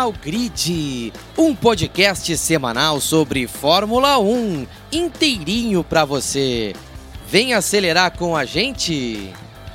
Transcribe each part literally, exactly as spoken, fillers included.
ao Grid, um podcast semanal sobre Fórmula um, inteirinho para você. Vem acelerar com a gente!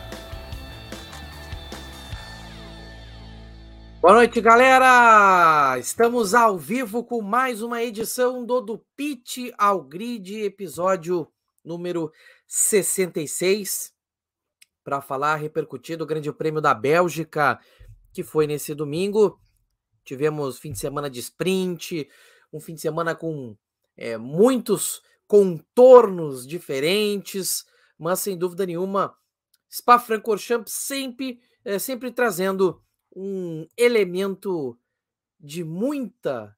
Boa noite, galera! Estamos ao vivo com mais uma edição do Do Pit ao Grid, episódio número sessenta e seis, para falar, repercutir do Grande Prêmio da Bélgica, que foi nesse domingo. Tivemos fim de semana de sprint, um fim de semana com é, muitos contornos diferentes, mas sem dúvida nenhuma, Spa-Francorchamps sempre, é, sempre trazendo um elemento de muita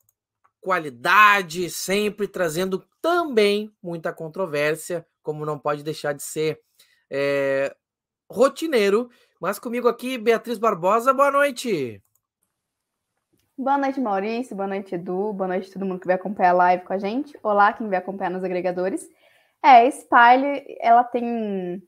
qualidade, sempre trazendo também muita controvérsia, como não pode deixar de ser é, rotineiro. Mas comigo aqui, Beatriz Barbosa, boa noite! Boa noite, Maurício. Boa noite, Edu. Boa noite a todo mundo que vai acompanhar a live com a gente. Olá, quem vai acompanhar nos agregadores. É, Spa, ela tem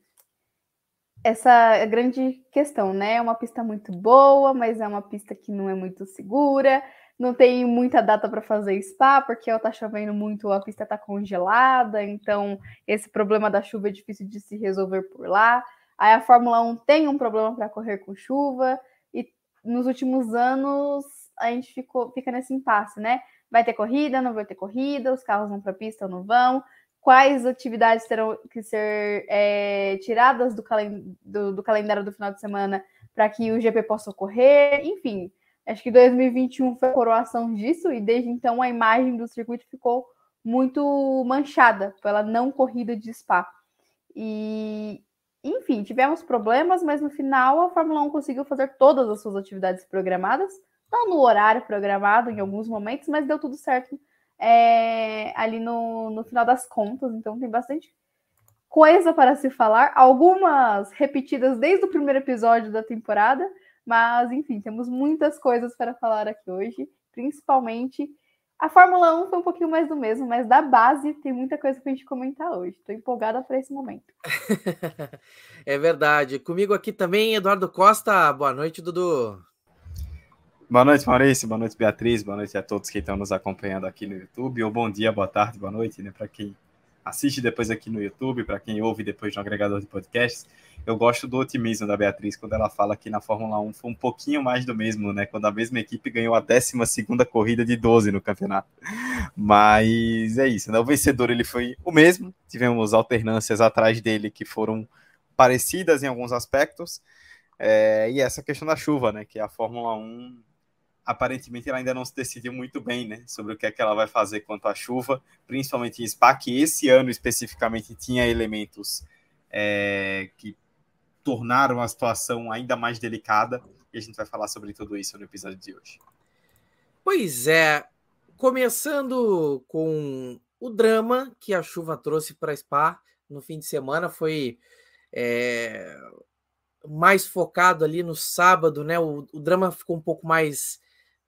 essa grande questão, né? É uma pista muito boa, mas é uma pista que não é muito segura. Não tem muita data para fazer Spa, porque ela tá chovendo muito, a pista tá congelada. Então, esse problema da chuva é difícil de se resolver por lá. Aí a Fórmula um tem um problema para correr com chuva. E nos últimos anos a gente ficou, fica nesse impasse, né? Vai ter corrida, não vai ter corrida, os carros vão para a pista ou não vão, quais atividades terão que ser é, tiradas do, calen- do, do calendário do final de semana para que o G P possa ocorrer, enfim. Acho que dois mil e vinte e um foi a coroação disso, e desde então a imagem do circuito ficou muito manchada pela não corrida de Spa. E, enfim, tivemos problemas, mas no final a Fórmula um conseguiu fazer todas as suas atividades programadas, não no horário programado em alguns momentos, mas deu tudo certo é, ali no, no final das contas. Então tem bastante coisa para se falar, algumas repetidas desde o primeiro episódio da temporada, mas enfim, temos muitas coisas para falar aqui hoje, principalmente a Fórmula um foi um pouquinho mais do mesmo, mas da base tem muita coisa para a gente comentar hoje. Estou empolgada para esse momento. É verdade. Comigo aqui também, Eduardo Costa. Boa noite, Dudu. Boa noite, Maurício. Boa noite, Beatriz. Boa noite a todos que estão nos acompanhando aqui no YouTube. Ou bom dia, boa tarde, boa noite, né? Para quem assiste depois aqui no YouTube, para quem ouve depois no agregador de podcasts. Eu gosto do otimismo da Beatriz quando ela fala que na Fórmula um foi um pouquinho mais do mesmo, né? Quando a mesma equipe ganhou a décima segunda corrida de doze no campeonato. Mas é isso, né? O vencedor ele foi o mesmo. Tivemos alternâncias atrás dele que foram parecidas em alguns aspectos. É, e essa questão da chuva, né? Que a Fórmula um aparentemente ela ainda não se decidiu muito bem, né, sobre o que é que ela vai fazer quanto à chuva, principalmente em Spa, que esse ano especificamente tinha elementos é, que tornaram a situação ainda mais delicada, e a gente vai falar sobre tudo isso no episódio de hoje. Pois é, começando com o drama que a chuva trouxe para Spa no fim de semana, foi é, mais focado ali no sábado, né, o, o drama ficou um pouco mais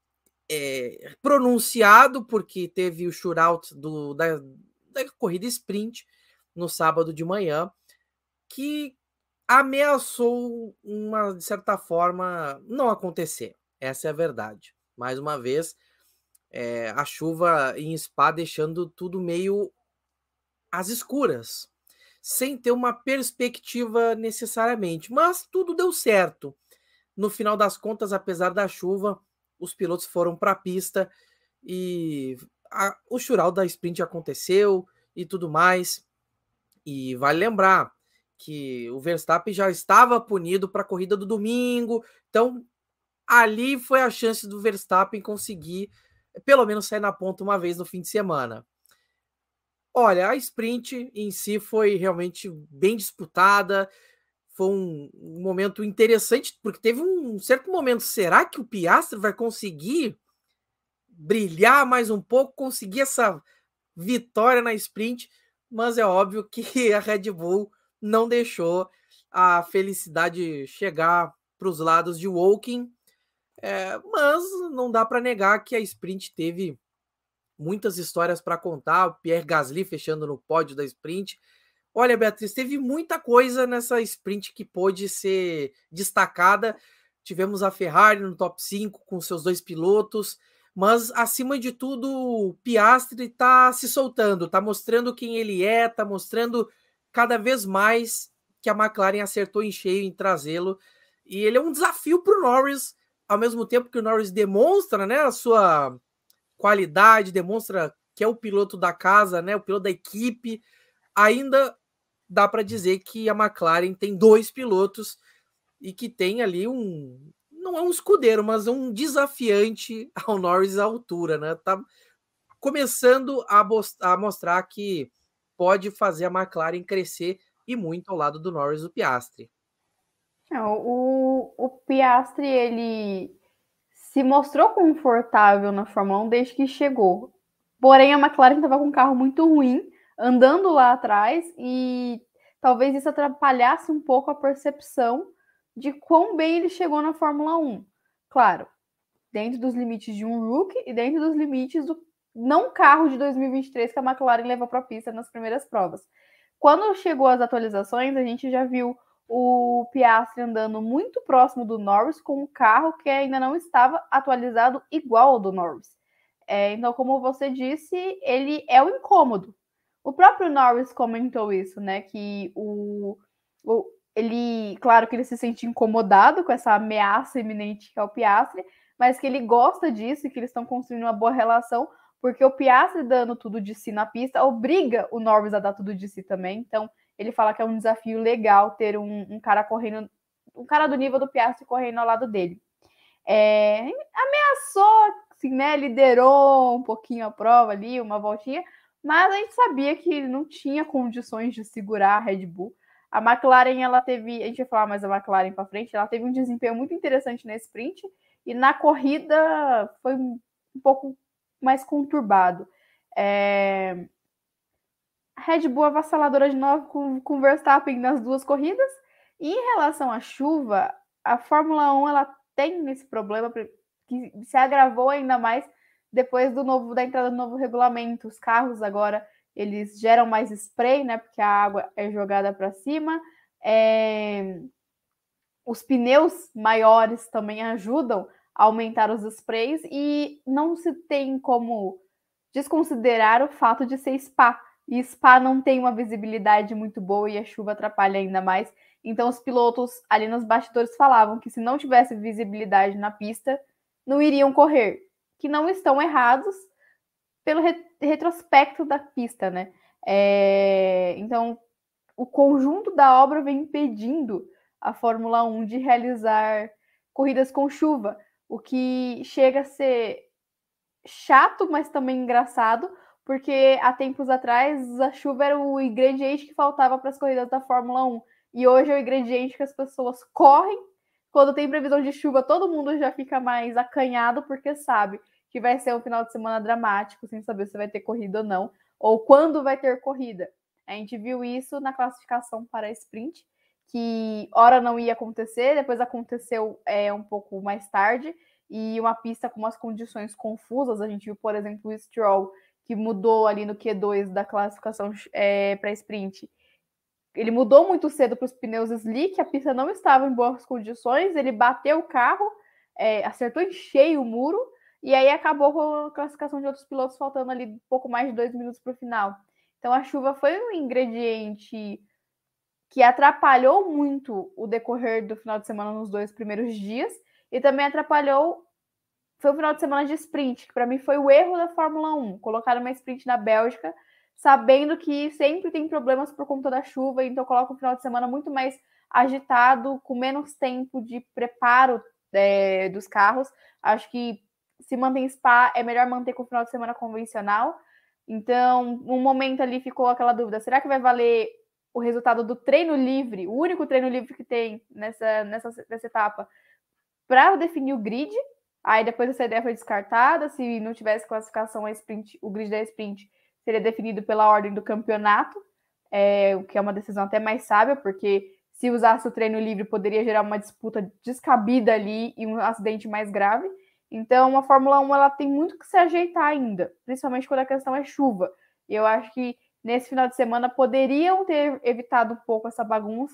É, pronunciado, porque teve o shootout do, da, da corrida sprint no sábado de manhã, que ameaçou, uma, de certa forma, não acontecer. Essa é a verdade. Mais uma vez, é, a chuva em Spa deixando tudo meio às escuras, sem ter uma perspectiva necessariamente. Mas tudo deu certo. No final das contas, apesar da chuva, os pilotos foram para a pista e a, o shootout da sprint aconteceu e tudo mais. E vale lembrar que o Verstappen já estava punido para a corrida do domingo, então ali foi a chance do Verstappen conseguir pelo menos sair na ponta uma vez no fim de semana. Olha, a sprint em si foi realmente bem disputada. Foi um, um momento interessante, porque teve um certo momento, será que o Piastri vai conseguir brilhar mais um pouco, conseguir essa vitória na sprint? Mas é óbvio que a Red Bull não deixou a felicidade chegar para os lados de Woking, é, mas não dá para negar que a sprint teve muitas histórias para contar, o Pierre Gasly fechando no pódio da sprint. Olha, Beatriz, teve muita coisa nessa sprint que pôde ser destacada. tivemos a Ferrari no top cinco com seus dois pilotos, mas acima de tudo o Piastri está se soltando, está mostrando quem ele é, está mostrando cada vez mais que a McLaren acertou em cheio em trazê-lo, e ele é um desafio para o Norris, ao mesmo tempo que o Norris demonstra, né, a sua qualidade, demonstra que é o piloto da casa, né, o piloto da equipe, ainda dá para dizer que a McLaren tem dois pilotos e que tem ali um, não é um escudeiro, mas um desafiante ao Norris à altura, né? Tá começando a, a mostrar que pode fazer a McLaren crescer e muito ao lado do Norris, o Piastri. Não, o, o Piastri, ele se mostrou confortável na Fórmula um desde que chegou. Porém, a McLaren estava com um carro muito ruim, andando lá atrás, e talvez isso atrapalhasse um pouco a percepção de quão bem ele chegou na Fórmula um. Claro, dentro dos limites de um rookie e dentro dos limites do não carro de dois mil e vinte e três que a McLaren levou para a pista nas primeiras provas. Quando chegou as atualizações, a gente já viu o Piastri andando muito próximo do Norris com um carro que ainda não estava atualizado igual ao do Norris. É, então, como você disse, ele é o incômodo. O próprio Norris comentou isso, né? Que o, o, ele, claro que ele se sente incomodado com essa ameaça iminente que é o Piastri, mas que ele gosta disso e que eles estão construindo uma boa relação, porque o Piastri dando tudo de si na pista obriga o Norris a dar tudo de si também. Então, ele fala que é um desafio legal ter um, um cara correndo, um cara do nível do Piastri correndo ao lado dele. É, ameaçou, assim, né? Liderou um pouquinho a prova ali, uma voltinha, mas a gente sabia que ele não tinha condições de segurar a Red Bull. A McLaren, ela teve, a gente vai falar mais da McLaren para frente, ela teve um desempenho muito interessante nesse sprint, e na corrida foi um pouco mais conturbado. É... Red Bull avassaladora de novo com, com Verstappen nas duas corridas. E em relação à chuva, a Fórmula um ela tem esse problema que se agravou ainda mais depois do novo, da entrada do novo regulamento. Os carros agora eles geram mais spray, né? Porque a água é jogada para cima. É... Os pneus maiores também ajudam a aumentar os sprays e não se tem como desconsiderar o fato de ser Spa. E Spa não tem uma visibilidade muito boa e a chuva atrapalha ainda mais. Então os pilotos ali nos bastidores falavam que se não tivesse visibilidade na pista, não iriam correr. Que não estão errados pelo re- retrospecto da pista, né? É... Então o conjunto da obra vem impedindo a Fórmula um de realizar corridas com chuva, o que chega a ser chato, mas também engraçado, porque há tempos atrás a chuva era o ingrediente que faltava para as corridas da Fórmula um, e hoje é o ingrediente que as pessoas correm. Quando tem previsão de chuva, todo mundo já fica mais acanhado, porque sabe que vai ser um final de semana dramático, sem saber se vai ter corrida ou não, ou quando vai ter corrida. A gente viu isso na classificação para a sprint, que ora não ia acontecer, depois aconteceu é, um pouco mais tarde, e uma pista com umas condições confusas. A gente viu, por exemplo, o Stroll, que mudou ali no Q dois da classificação é, para sprint. Ele mudou muito cedo para os pneus slick, a pista não estava em boas condições, ele bateu o carro, é, acertou em cheio o muro, e aí acabou com a classificação de outros pilotos, faltando ali um pouco mais de dois minutos para o final. Então a chuva foi um ingrediente que atrapalhou muito o decorrer do final de semana nos dois primeiros dias, e também atrapalhou, foi o final de semana de sprint, que para mim foi o erro da Fórmula um, colocar uma sprint na Bélgica, sabendo que sempre tem problemas por conta da chuva, então coloca um final de semana muito mais agitado, com menos tempo de preparo é, dos carros. Acho que se mantém Spa, é melhor manter com o final de semana convencional. Então, um momento ali ficou aquela dúvida, será que vai valer o resultado do treino livre, o único treino livre que tem nessa, nessa, nessa etapa, para definir o grid? Aí depois essa ideia foi descartada, se não tivesse classificação a sprint, o grid da sprint seria definido pela ordem do campeonato, é, o que é uma decisão até mais sábia, porque se usasse o treino livre poderia gerar uma disputa descabida ali e um acidente mais grave. Então a Fórmula um ela tem muito que se ajeitar ainda, principalmente quando a questão é chuva. E eu acho que nesse final de semana poderiam ter evitado um pouco essa bagunça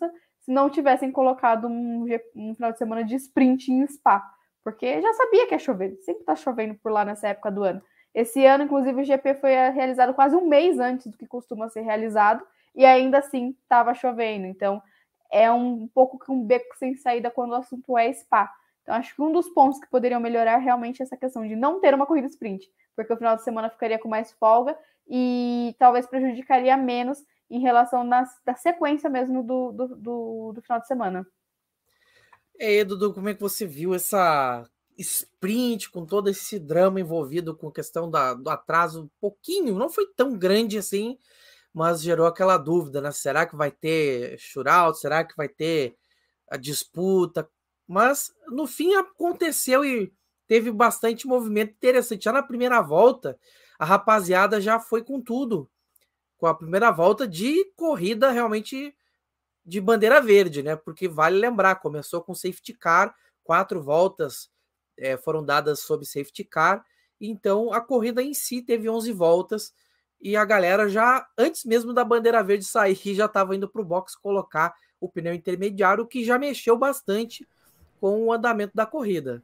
se não tivessem colocado um, um final de semana de sprint em Spa, porque já sabia que ia chover, sempre está chovendo por lá nessa época do ano. Esse ano, inclusive, o G P foi realizado quase um mês antes do que costuma ser realizado, e ainda assim estava chovendo. Então, é um pouco que um beco sem saída quando o assunto é Spa. Então, acho que um dos pontos que poderiam melhorar realmente é essa questão de não ter uma corrida sprint, porque o final de semana ficaria com mais folga e talvez prejudicaria menos em relação nas, da sequência mesmo do, do, do, do final de semana. É, Dudu, como é que você viu essa sprint com todo esse drama envolvido com a questão da, do atraso um pouquinho, não foi tão grande assim, mas gerou aquela dúvida, né? Será que vai ter shootout? Será que vai ter a disputa? Mas no fim aconteceu e teve bastante movimento interessante. Já na primeira volta, a rapaziada já foi com tudo. Com a primeira volta de corrida realmente de bandeira verde, né? Porque vale lembrar, começou com safety car, quatro voltas é, foram dadas sob safety car, então a corrida em si teve onze voltas e a galera já, antes mesmo da bandeira verde sair, já estava indo para o box colocar o pneu intermediário, o que já mexeu bastante com o andamento da corrida.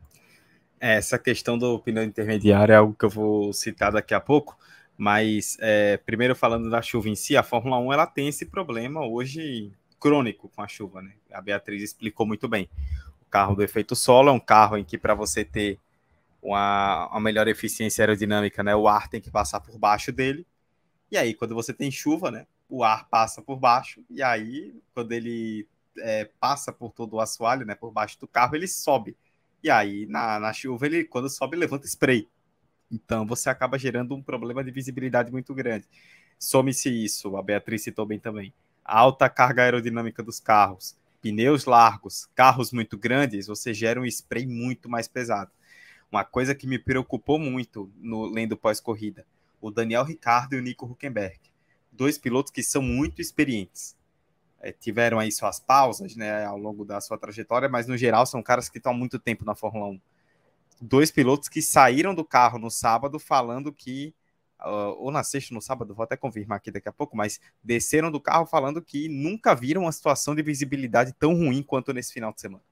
Essa questão do pneu intermediário é algo que eu vou citar daqui a pouco, mas é, primeiro falando da chuva em si, a Fórmula um ela tem esse problema hoje crônico com a chuva, né? A Beatriz explicou muito bem. O carro do efeito solo é um carro em que para você ter uma, uma melhor eficiência aerodinâmica, né, o ar tem que passar por baixo dele, e aí quando você tem chuva, né, o ar passa por baixo, e aí quando ele é, passa por todo o assoalho, né, por baixo do carro, ele sobe. E aí, na, na chuva, ele, quando sobe, levanta spray. Então, você acaba gerando um problema de visibilidade muito grande. Some-se isso, a Beatriz citou bem também. A alta carga aerodinâmica dos carros, pneus largos, carros muito grandes, você gera um spray muito mais pesado. Uma coisa que me preocupou muito no lendo pós-corrida, o Daniel Ricciardo e o Nico Hülkenberg. Dois pilotos que são muito experientes. É, tiveram aí suas pausas, né, ao longo da sua trajetória, mas no geral são caras que estão há muito tempo na Fórmula um. Dois pilotos que saíram do carro no sábado falando que, uh, ou na sexta no sábado, vou até confirmar aqui daqui a pouco, mas desceram do carro falando que nunca viram uma situação de visibilidade tão ruim quanto nesse final de semana.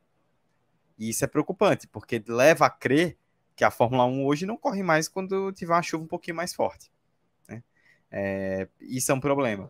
E isso é preocupante, porque leva a crer que a Fórmula um hoje não corre mais quando tiver uma chuva um pouquinho mais forte, né? É, isso é um problema.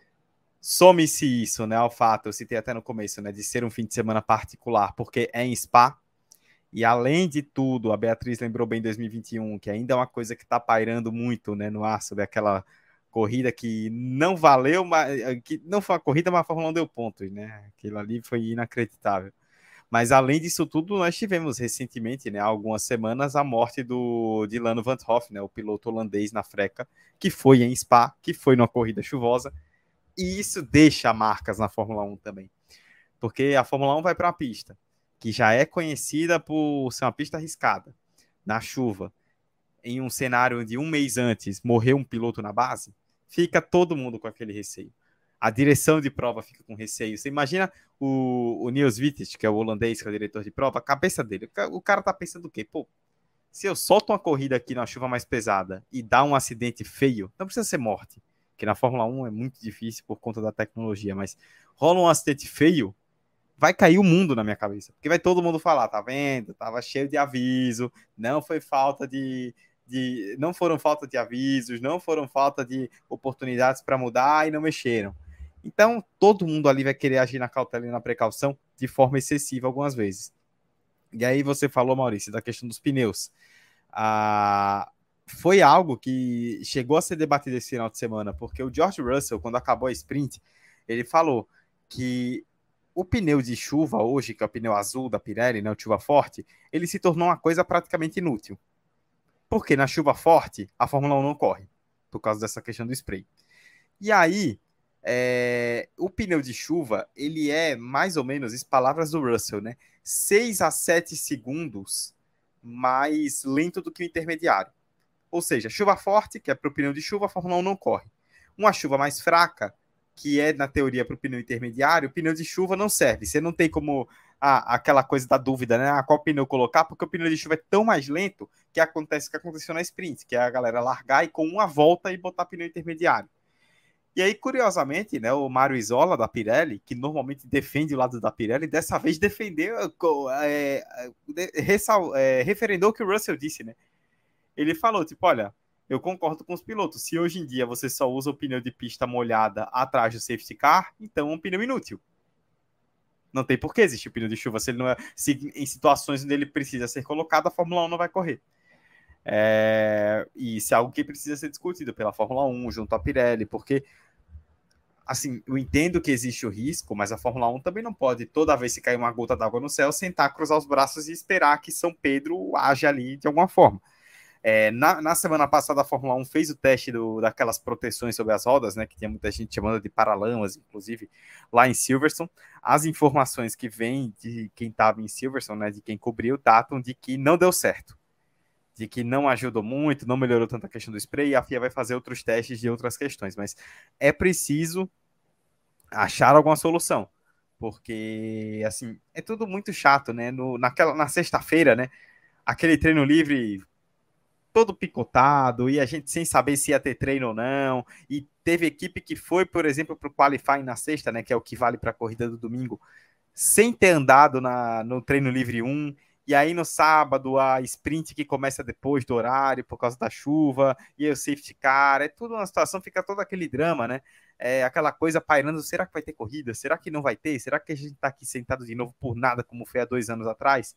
Some-se isso, né, ao fato, eu citei até no começo, né, de ser um fim de semana particular, porque é em Spa, e além de tudo, a Beatriz lembrou bem dois mil e vinte e um, que ainda é uma coisa que está pairando muito, né, no ar, sobre aquela corrida que não valeu, mas, que não foi uma corrida, mas a Fórmula um deu pontos, né, aquilo ali foi inacreditável. Mas além disso tudo, nós tivemos recentemente, né, há algumas semanas, a morte do Dylan van 't Hoff, né, o piloto holandês na freca, que foi em Spa, que foi numa corrida chuvosa. E isso deixa marcas na Fórmula um também. Porque a Fórmula um vai para uma pista que já é conhecida por ser uma pista arriscada, na chuva, em um cenário onde um mês antes morreu um piloto na base, fica todo mundo com aquele receio. A direção de prova fica com receio. Você imagina o, o Niels Wittich, que é o holandês, que é o diretor de prova, a cabeça dele. O cara tá pensando o quê? Pô, se eu solto uma corrida aqui na chuva mais pesada e dá um acidente feio, não precisa ser morte, que na Fórmula um é muito difícil por conta da tecnologia, mas rola um acidente feio, vai cair o mundo na minha cabeça, porque vai todo mundo falar, tá vendo? Tava cheio de aviso, não foi falta de, de não foram falta de avisos, não foram falta de oportunidades para mudar e não mexeram. Então, todo mundo ali vai querer agir na cautela e na precaução de forma excessiva algumas vezes. E aí você falou, Maurício, da questão dos pneus. A foi algo que chegou a ser debatido esse final de semana, porque o George Russell, quando acabou a sprint, ele falou que o pneu de chuva hoje, que é o pneu azul da Pirelli, né, o chuva forte, ele se tornou uma coisa praticamente inútil. Porque na chuva forte, a Fórmula um não corre, por causa dessa questão do spray. E aí, é, o pneu de chuva, ele é mais ou menos, as palavras do Russell, né, seis a sete segundos mais lento do que o intermediário. Ou seja, chuva forte, que é para o pneu de chuva, a Fórmula um não corre. Uma chuva mais fraca, que é, na teoria, para o pneu intermediário, o pneu de chuva não serve. Você não tem como ah, aquela coisa da dúvida, né? Ah, qual pneu colocar, porque o pneu de chuva é tão mais lento que acontece o que aconteceu na sprint, que é a galera largar e com uma volta e botar pneu intermediário. E aí, curiosamente, né, o Mário Isola, da Pirelli, que normalmente defende o lado da Pirelli, dessa vez defendeu, é, ressal, é, referendou o que o Russell disse, né? Ele falou, tipo, olha, eu concordo com os pilotos, se hoje em dia você só usa o pneu de pista molhada atrás do safety car, então é um pneu inútil. Não tem por que existir o pneu de chuva, se ele não é, se em situações onde ele precisa ser colocado, a Fórmula um não vai correr. É, e isso é algo que precisa ser discutido pela Fórmula um, junto à Pirelli, porque assim, eu entendo que existe o risco, mas a Fórmula um também não pode, toda vez que cair uma gota d'água no céu, sentar, cruzar os braços e esperar que São Pedro age ali de alguma forma. É, na, na semana passada, a Fórmula um fez o teste do, daquelas proteções sobre as rodas, né, que tinha muita gente chamando de paralamas, inclusive, lá em Silverstone. As informações que vêm de quem estava em Silverstone, né, de quem cobriu, datam de que não deu certo. De que não ajudou muito, não melhorou tanto a questão do spray, e a F I A vai fazer outros testes de outras questões, mas é preciso achar alguma solução, porque, assim, é tudo muito chato, né, no, naquela, na sexta-feira, né, aquele treino livre todo picotado, e a gente sem saber se ia ter treino ou não, e teve equipe que foi, por exemplo, para o qualifying na sexta, né, que é o que vale para a corrida do domingo, sem ter andado na, no treino livre um, e aí no sábado a sprint que começa depois do horário por causa da chuva, e aí o safety car, é tudo uma situação, fica todo aquele drama, né? É aquela coisa pairando, será que vai ter corrida? Será que não vai ter? Será que a gente tá aqui sentado de novo por nada, como foi há dois anos atrás?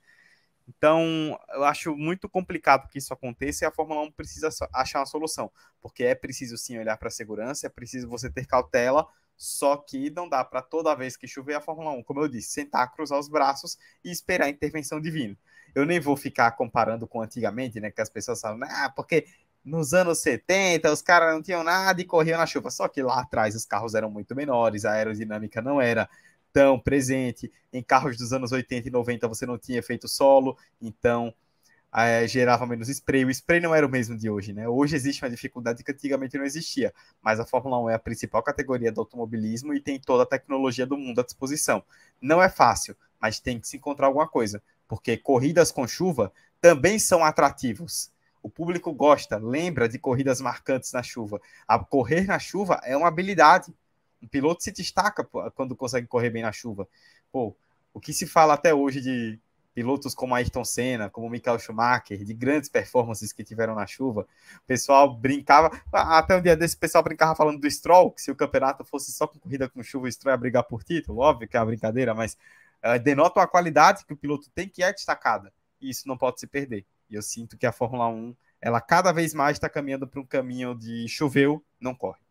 Então, eu acho muito complicado que isso aconteça e a Fórmula um precisa achar uma solução, porque é preciso sim olhar para a segurança, é preciso você ter cautela, só que não dá para toda vez que chover a Fórmula um, como eu disse, sentar, cruzar os braços e esperar a intervenção divina. Eu nem vou ficar comparando com antigamente, né, que as pessoas falam, ah, porque nos anos setenta os caras não tinham nada e corriam na chuva, só que lá atrás os carros eram muito menores, a aerodinâmica não era tão presente, em carros dos anos oitenta e noventa você não tinha efeito solo, então é, gerava menos spray, o spray não era o mesmo de hoje, né? Hoje existe uma dificuldade que antigamente não existia, mas a Fórmula um é a principal categoria do automobilismo e tem toda a tecnologia do mundo à disposição. Não é fácil, mas tem que se encontrar alguma coisa, porque corridas com chuva também são atrativos. O público gosta, lembra de corridas marcantes na chuva. A correr na chuva é uma habilidade. Um piloto se destaca quando consegue correr bem na chuva. Pô, o que se fala até hoje de pilotos como Ayrton Senna, como Michael Schumacher, de grandes performances que tiveram na chuva, o pessoal brincava, até um dia desse o pessoal brincava falando do Stroll, que se o campeonato fosse só com corrida com chuva, o Stroll ia brigar por título, óbvio que é uma brincadeira, mas uh, denota uma qualidade que o piloto tem que é destacada, e isso não pode se perder. E eu sinto que a Fórmula um, ela cada vez mais está caminhando para um caminho de choveu, não corre.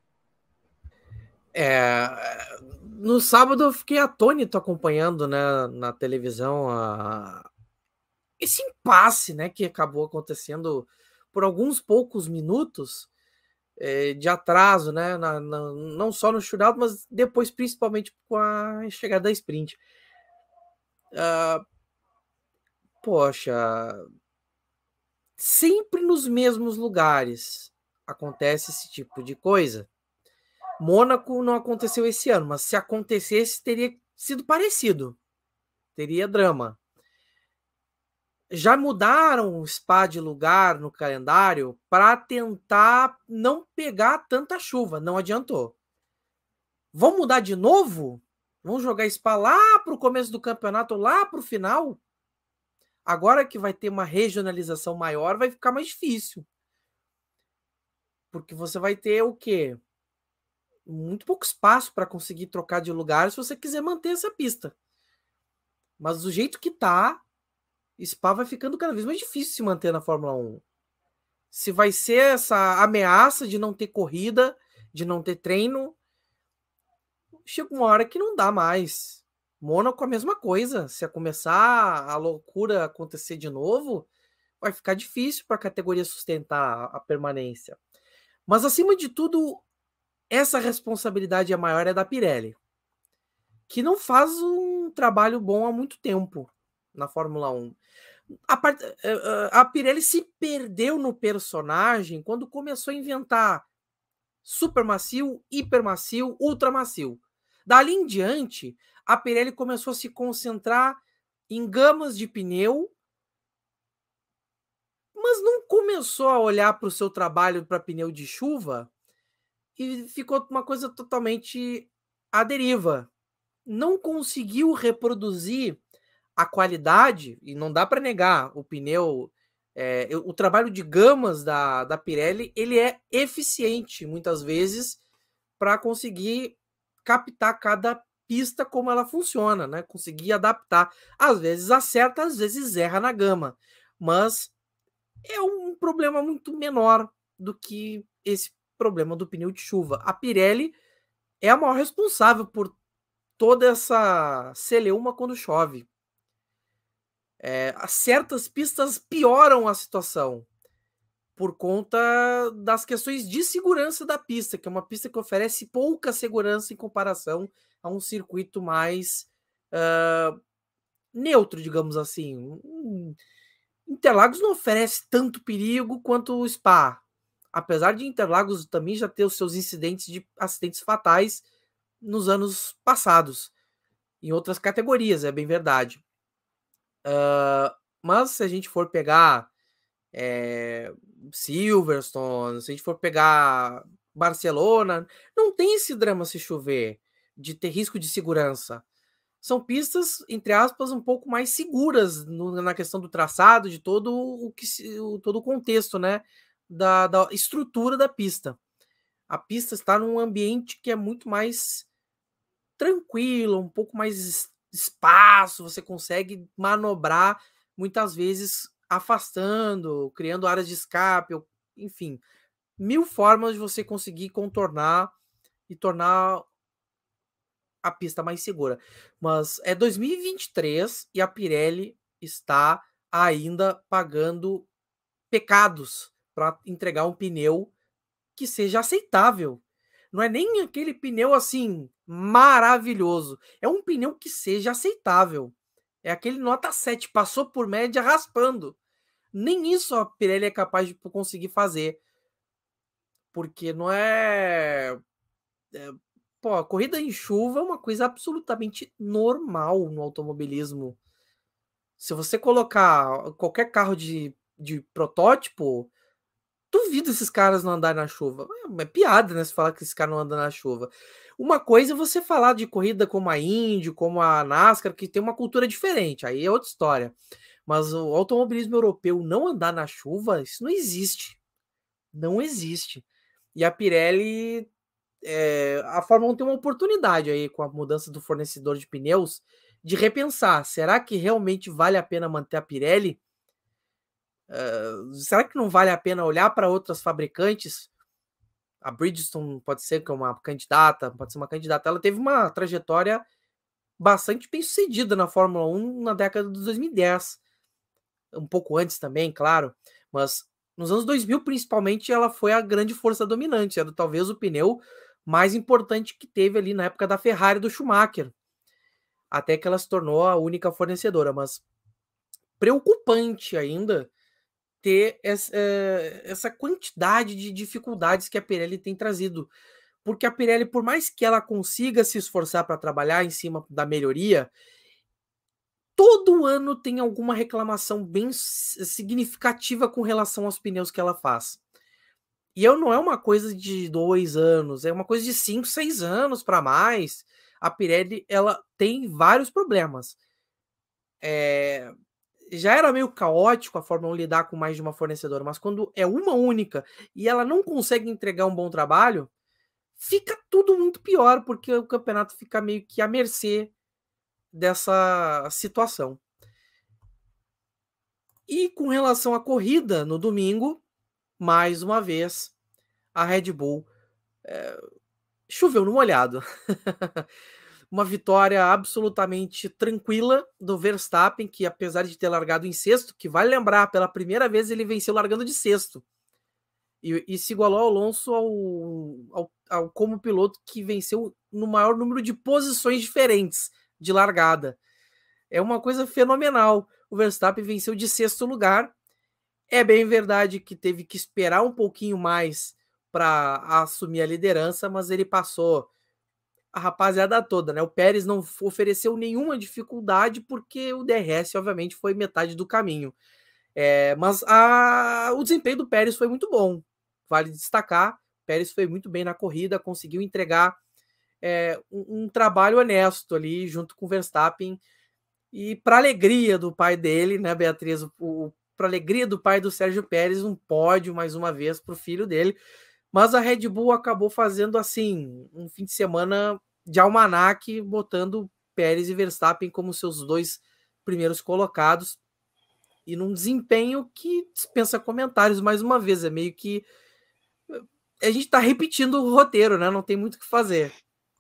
É, no sábado eu fiquei atônito acompanhando, né, na televisão a, esse impasse, né, que acabou acontecendo por alguns poucos minutos é, de atraso, né, na, na, não só no shootout, mas depois principalmente com a chegada da sprint. Uh, poxa, sempre nos mesmos lugares acontece esse tipo de coisa. Mônaco não aconteceu esse ano, mas se acontecesse, teria sido parecido. Teria drama. Já mudaram o Spa de lugar no calendário para tentar não pegar tanta chuva. Não adiantou. Vão mudar de novo? Vão jogar Spa lá para o começo do campeonato, lá para o final? Agora que vai ter uma regionalização maior, vai ficar mais difícil. Porque você vai ter o quê? Muito pouco espaço para conseguir trocar de lugar se você quiser manter essa pista. Mas do jeito que tá, Spa vai ficando cada vez mais difícil se manter na Fórmula um. Se vai ser essa ameaça de não ter corrida, de não ter treino, chega uma hora que não dá mais. Mônaco a mesma coisa. Se começar a loucura acontecer de novo, vai ficar difícil para a categoria sustentar a permanência. Mas acima de tudo, essa responsabilidade a maior é da Pirelli, que não faz um trabalho bom há muito tempo na Fórmula um. A, part... a Pirelli se perdeu no personagem quando começou a inventar super macio, hiper macio, ultra macio. Dali em diante, a Pirelli começou a se concentrar em gamas de pneu, mas não começou a olhar para o seu trabalho para pneu de chuva e ficou uma coisa totalmente à deriva. Não conseguiu reproduzir a qualidade, e não dá para negar, o pneu, é, o trabalho de gamas da, da Pirelli, ele é eficiente, muitas vezes, para conseguir captar cada pista como ela funciona, né? Conseguir adaptar. Às vezes acerta, às vezes erra na gama, mas é um problema muito menor do que esse problema do pneu de chuva. A Pirelli é a maior responsável por toda essa celeuma quando chove. É, certas pistas pioram a situação por conta das questões de segurança da pista, que é uma pista que oferece pouca segurança em comparação a um circuito mais uh, neutro, digamos assim. Interlagos não oferece tanto perigo quanto o Spa, apesar de Interlagos também já ter os seus incidentes de acidentes fatais nos anos passados, em outras categorias, é bem verdade. Uh, mas se a gente for pegar é, Silverstone, se a gente for pegar Barcelona, não tem esse drama se chover, de ter risco de segurança. São pistas, entre aspas, um pouco mais seguras no, na questão do traçado, de todo o que o, todo o contexto, né, da, da estrutura da pista. A pista está num ambiente que é muito mais tranquilo, um pouco mais espaço, você consegue manobrar muitas vezes afastando, criando áreas de escape, enfim, mil formas de você conseguir contornar e tornar a pista mais segura. Mas é dois mil e vinte e três e a Pirelli está ainda pagando pecados para entregar um pneu que seja aceitável. Não é nem aquele pneu assim maravilhoso, é um pneu que seja aceitável. É aquele nota sete, passou por média raspando. Nem isso a Pirelli é capaz de conseguir fazer. Porque não é... é... Pô, a corrida em chuva é uma coisa absolutamente normal no automobilismo. Se você colocar qualquer carro de, de protótipo, duvido esses caras não andarem na chuva. É, é piada, né? Se falar que esse cara não anda na chuva. Uma coisa é você falar de corrida como a Indy, como a NASCAR, que tem uma cultura diferente. Aí é outra história. Mas o automobilismo europeu não andar na chuva, isso não existe. Não existe. E a Pirelli... É, a Fórmula um tem uma oportunidade aí com a mudança do fornecedor de pneus de repensar, será que realmente vale a pena manter a Pirelli? Uh, será que não vale a pena olhar para outras fabricantes? A Bridgestone pode ser que é uma candidata, pode ser uma candidata, ela teve uma trajetória bastante bem sucedida na Fórmula um na década de dois mil e dez, um pouco antes também, claro, mas nos anos dois mil principalmente ela foi a grande força dominante, era talvez o pneu mais importante que teve ali na época da Ferrari do Schumacher, até que ela se tornou a única fornecedora, mas preocupante ainda ter essa, essa quantidade de dificuldades que a Pirelli tem trazido, porque a Pirelli, por mais que ela consiga se esforçar para trabalhar em cima da melhoria, todo ano tem alguma reclamação bem significativa com relação aos pneus que ela faz. E eu, não é uma coisa de dois anos, é uma coisa de cinco, seis anos para mais. A Pirelli, ela tem vários problemas. É, já era meio caótico a Fórmula um lidar com mais de uma fornecedora, mas quando é uma única e ela não consegue entregar um bom trabalho, fica tudo muito pior, porque o campeonato fica meio que à mercê dessa situação. E com relação à corrida no domingo, mais uma vez, a Red Bull é, choveu no molhado. Uma vitória absolutamente tranquila do Verstappen, que apesar de ter largado em sexto, que vai lembrar, pela primeira vez ele venceu largando de sexto. E, e se igualou ao Alonso ao, ao, ao, como piloto que venceu no maior número de posições diferentes de largada. É uma coisa fenomenal. O Verstappen venceu de sexto lugar. É bem verdade que teve que esperar um pouquinho mais para assumir a liderança, mas ele passou a rapaziada toda, né? O Pérez não ofereceu nenhuma dificuldade, porque o D R S, obviamente, foi metade do caminho. É, mas a, o desempenho do Pérez foi muito bom. Vale destacar. O Pérez foi muito bem na corrida, conseguiu entregar é, um, um trabalho honesto ali junto com o Verstappen, e para alegria do pai dele, né, Beatriz, para alegria do pai do Sérgio Pérez, um pódio mais uma vez para o filho dele. Mas a Red Bull acabou fazendo assim um fim de semana de almanaque, botando Pérez e Verstappen como seus dois primeiros colocados, e num desempenho que dispensa comentários mais uma vez. É meio que a gente está repetindo o roteiro, né? Não tem muito o que fazer.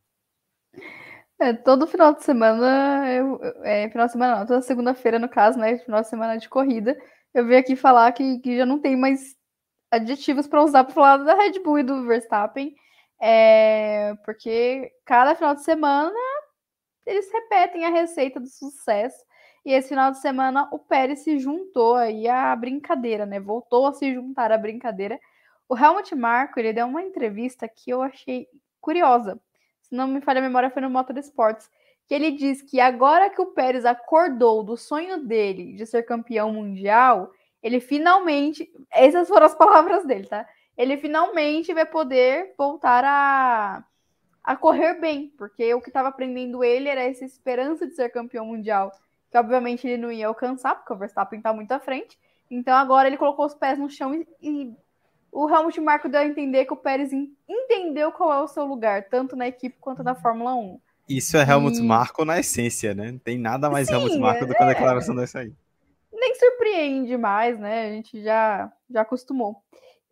É, todo final de semana, eu, é, final de semana não, toda segunda-feira, no caso, né, final de semana de corrida, eu venho aqui falar que, que já não tem mais adjetivos para usar para falar da Red Bull e do Verstappen, é, porque cada final de semana eles repetem a receita do sucesso, e esse final de semana o Pérez se juntou aí à brincadeira, né, voltou a se juntar à brincadeira. O Helmut Marko, ele deu uma entrevista que eu achei curiosa, se não me falha a memória, foi no Motorsports, que ele diz que agora que o Pérez acordou do sonho dele de ser campeão mundial, ele finalmente, essas foram as palavras dele, tá? Ele finalmente vai poder voltar a, a correr bem, porque o que estava prendendo ele era essa esperança de ser campeão mundial, que obviamente ele não ia alcançar, porque o Verstappen tá muito à frente. Então agora ele colocou os pés no chão e, e o Helmut Marko deu a entender que o Pérez entendeu qual é o seu lugar, tanto na equipe quanto na Fórmula um. Isso é Helmut e... Marko na essência, né? Não tem nada mais Sim, Helmut Marko do que uma declaração dessa aí. Nem surpreende mais, né? A gente já, já acostumou.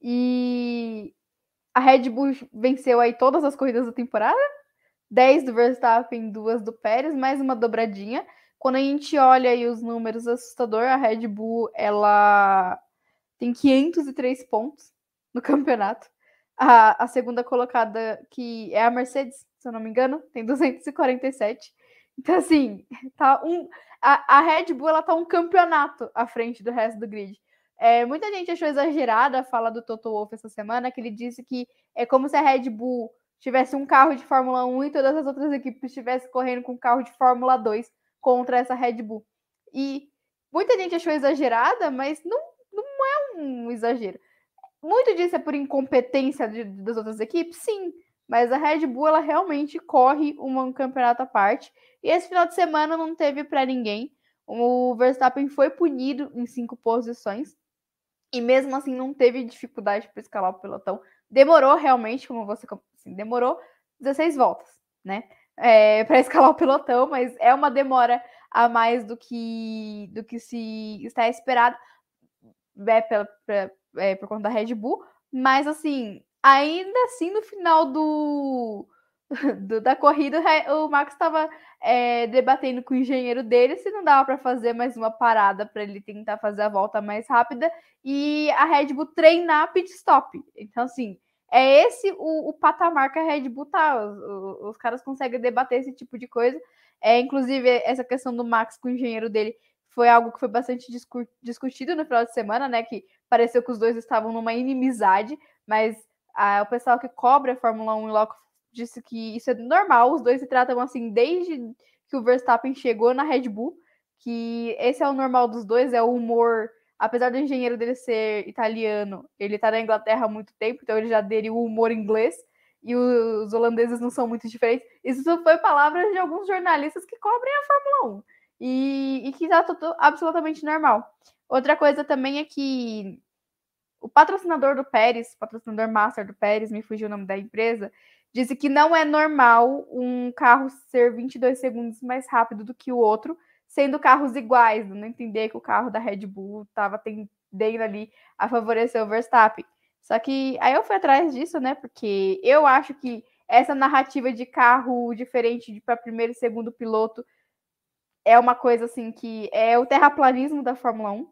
E a Red Bull venceu aí todas as corridas da temporada, dez do Verstappen, duas do Pérez, mais uma dobradinha. Quando a gente olha aí os números assustadores, a Red Bull, ela tem quinhentos e três pontos no campeonato. A, a segunda colocada, que é a Mercedes, se eu não me engano, tem duzentos e quarenta e sete. Então, assim, tá um, a, a Red Bull ela tá um campeonato à frente do resto do grid. É, muita gente achou exagerada a fala do Toto Wolff essa semana, que ele disse que é como se a Red Bull tivesse um carro de Fórmula um e todas as outras equipes estivessem correndo com um carro de Fórmula dois contra essa Red Bull. E muita gente achou exagerada, mas não, não é um exagero. Muito disso é por incompetência de, das outras equipes? Sim, mas a Red Bull ela realmente corre uma, um campeonato à parte, e esse final de semana não teve para ninguém. O Verstappen foi punido em cinco posições, e mesmo assim não teve dificuldade para escalar o pelotão. Demorou realmente, como você assim, demorou dezesseis voltas, né? É, para escalar o pelotão, mas é uma demora a mais do que, do que se está esperado, é, pela, pra, é, por conta da Red Bull, mas assim, ainda assim no final do, do da corrida o Max estava é, debatendo com o engenheiro dele se não dava para fazer mais uma parada para ele tentar fazer a volta mais rápida e a Red Bull treinar pit stop. Então assim, é esse o, o patamar que a Red Bull tá, os, os caras conseguem debater esse tipo de coisa. É, inclusive essa questão do Max com o engenheiro dele foi algo que foi bastante discutido no final de semana, né? Que pareceu que os dois estavam numa inimizade, mas ah, o pessoal que cobre a Fórmula um logo disse que isso é normal, os dois se tratam assim desde que o Verstappen chegou na Red Bull, que esse é o normal dos dois, é o humor, apesar do engenheiro dele ser italiano, ele tá na Inglaterra há muito tempo, então ele já aderiu o humor inglês, e os holandeses não são muito diferentes. Isso foi palavras de alguns jornalistas que cobrem a Fórmula um. E, e que tá tudo absolutamente normal. Outra coisa também é que o patrocinador do Pérez, patrocinador master do Pérez, me fugiu o nome da empresa, disse que não é normal um carro ser vinte e dois segundos mais rápido do que o outro, sendo carros iguais, não entender que o carro da Red Bull estava tendendo ali a favorecer o Verstappen. Só que aí eu fui atrás disso, né, porque eu acho que essa narrativa de carro diferente para primeiro e segundo piloto é uma coisa assim que é o terraplanismo da Fórmula um.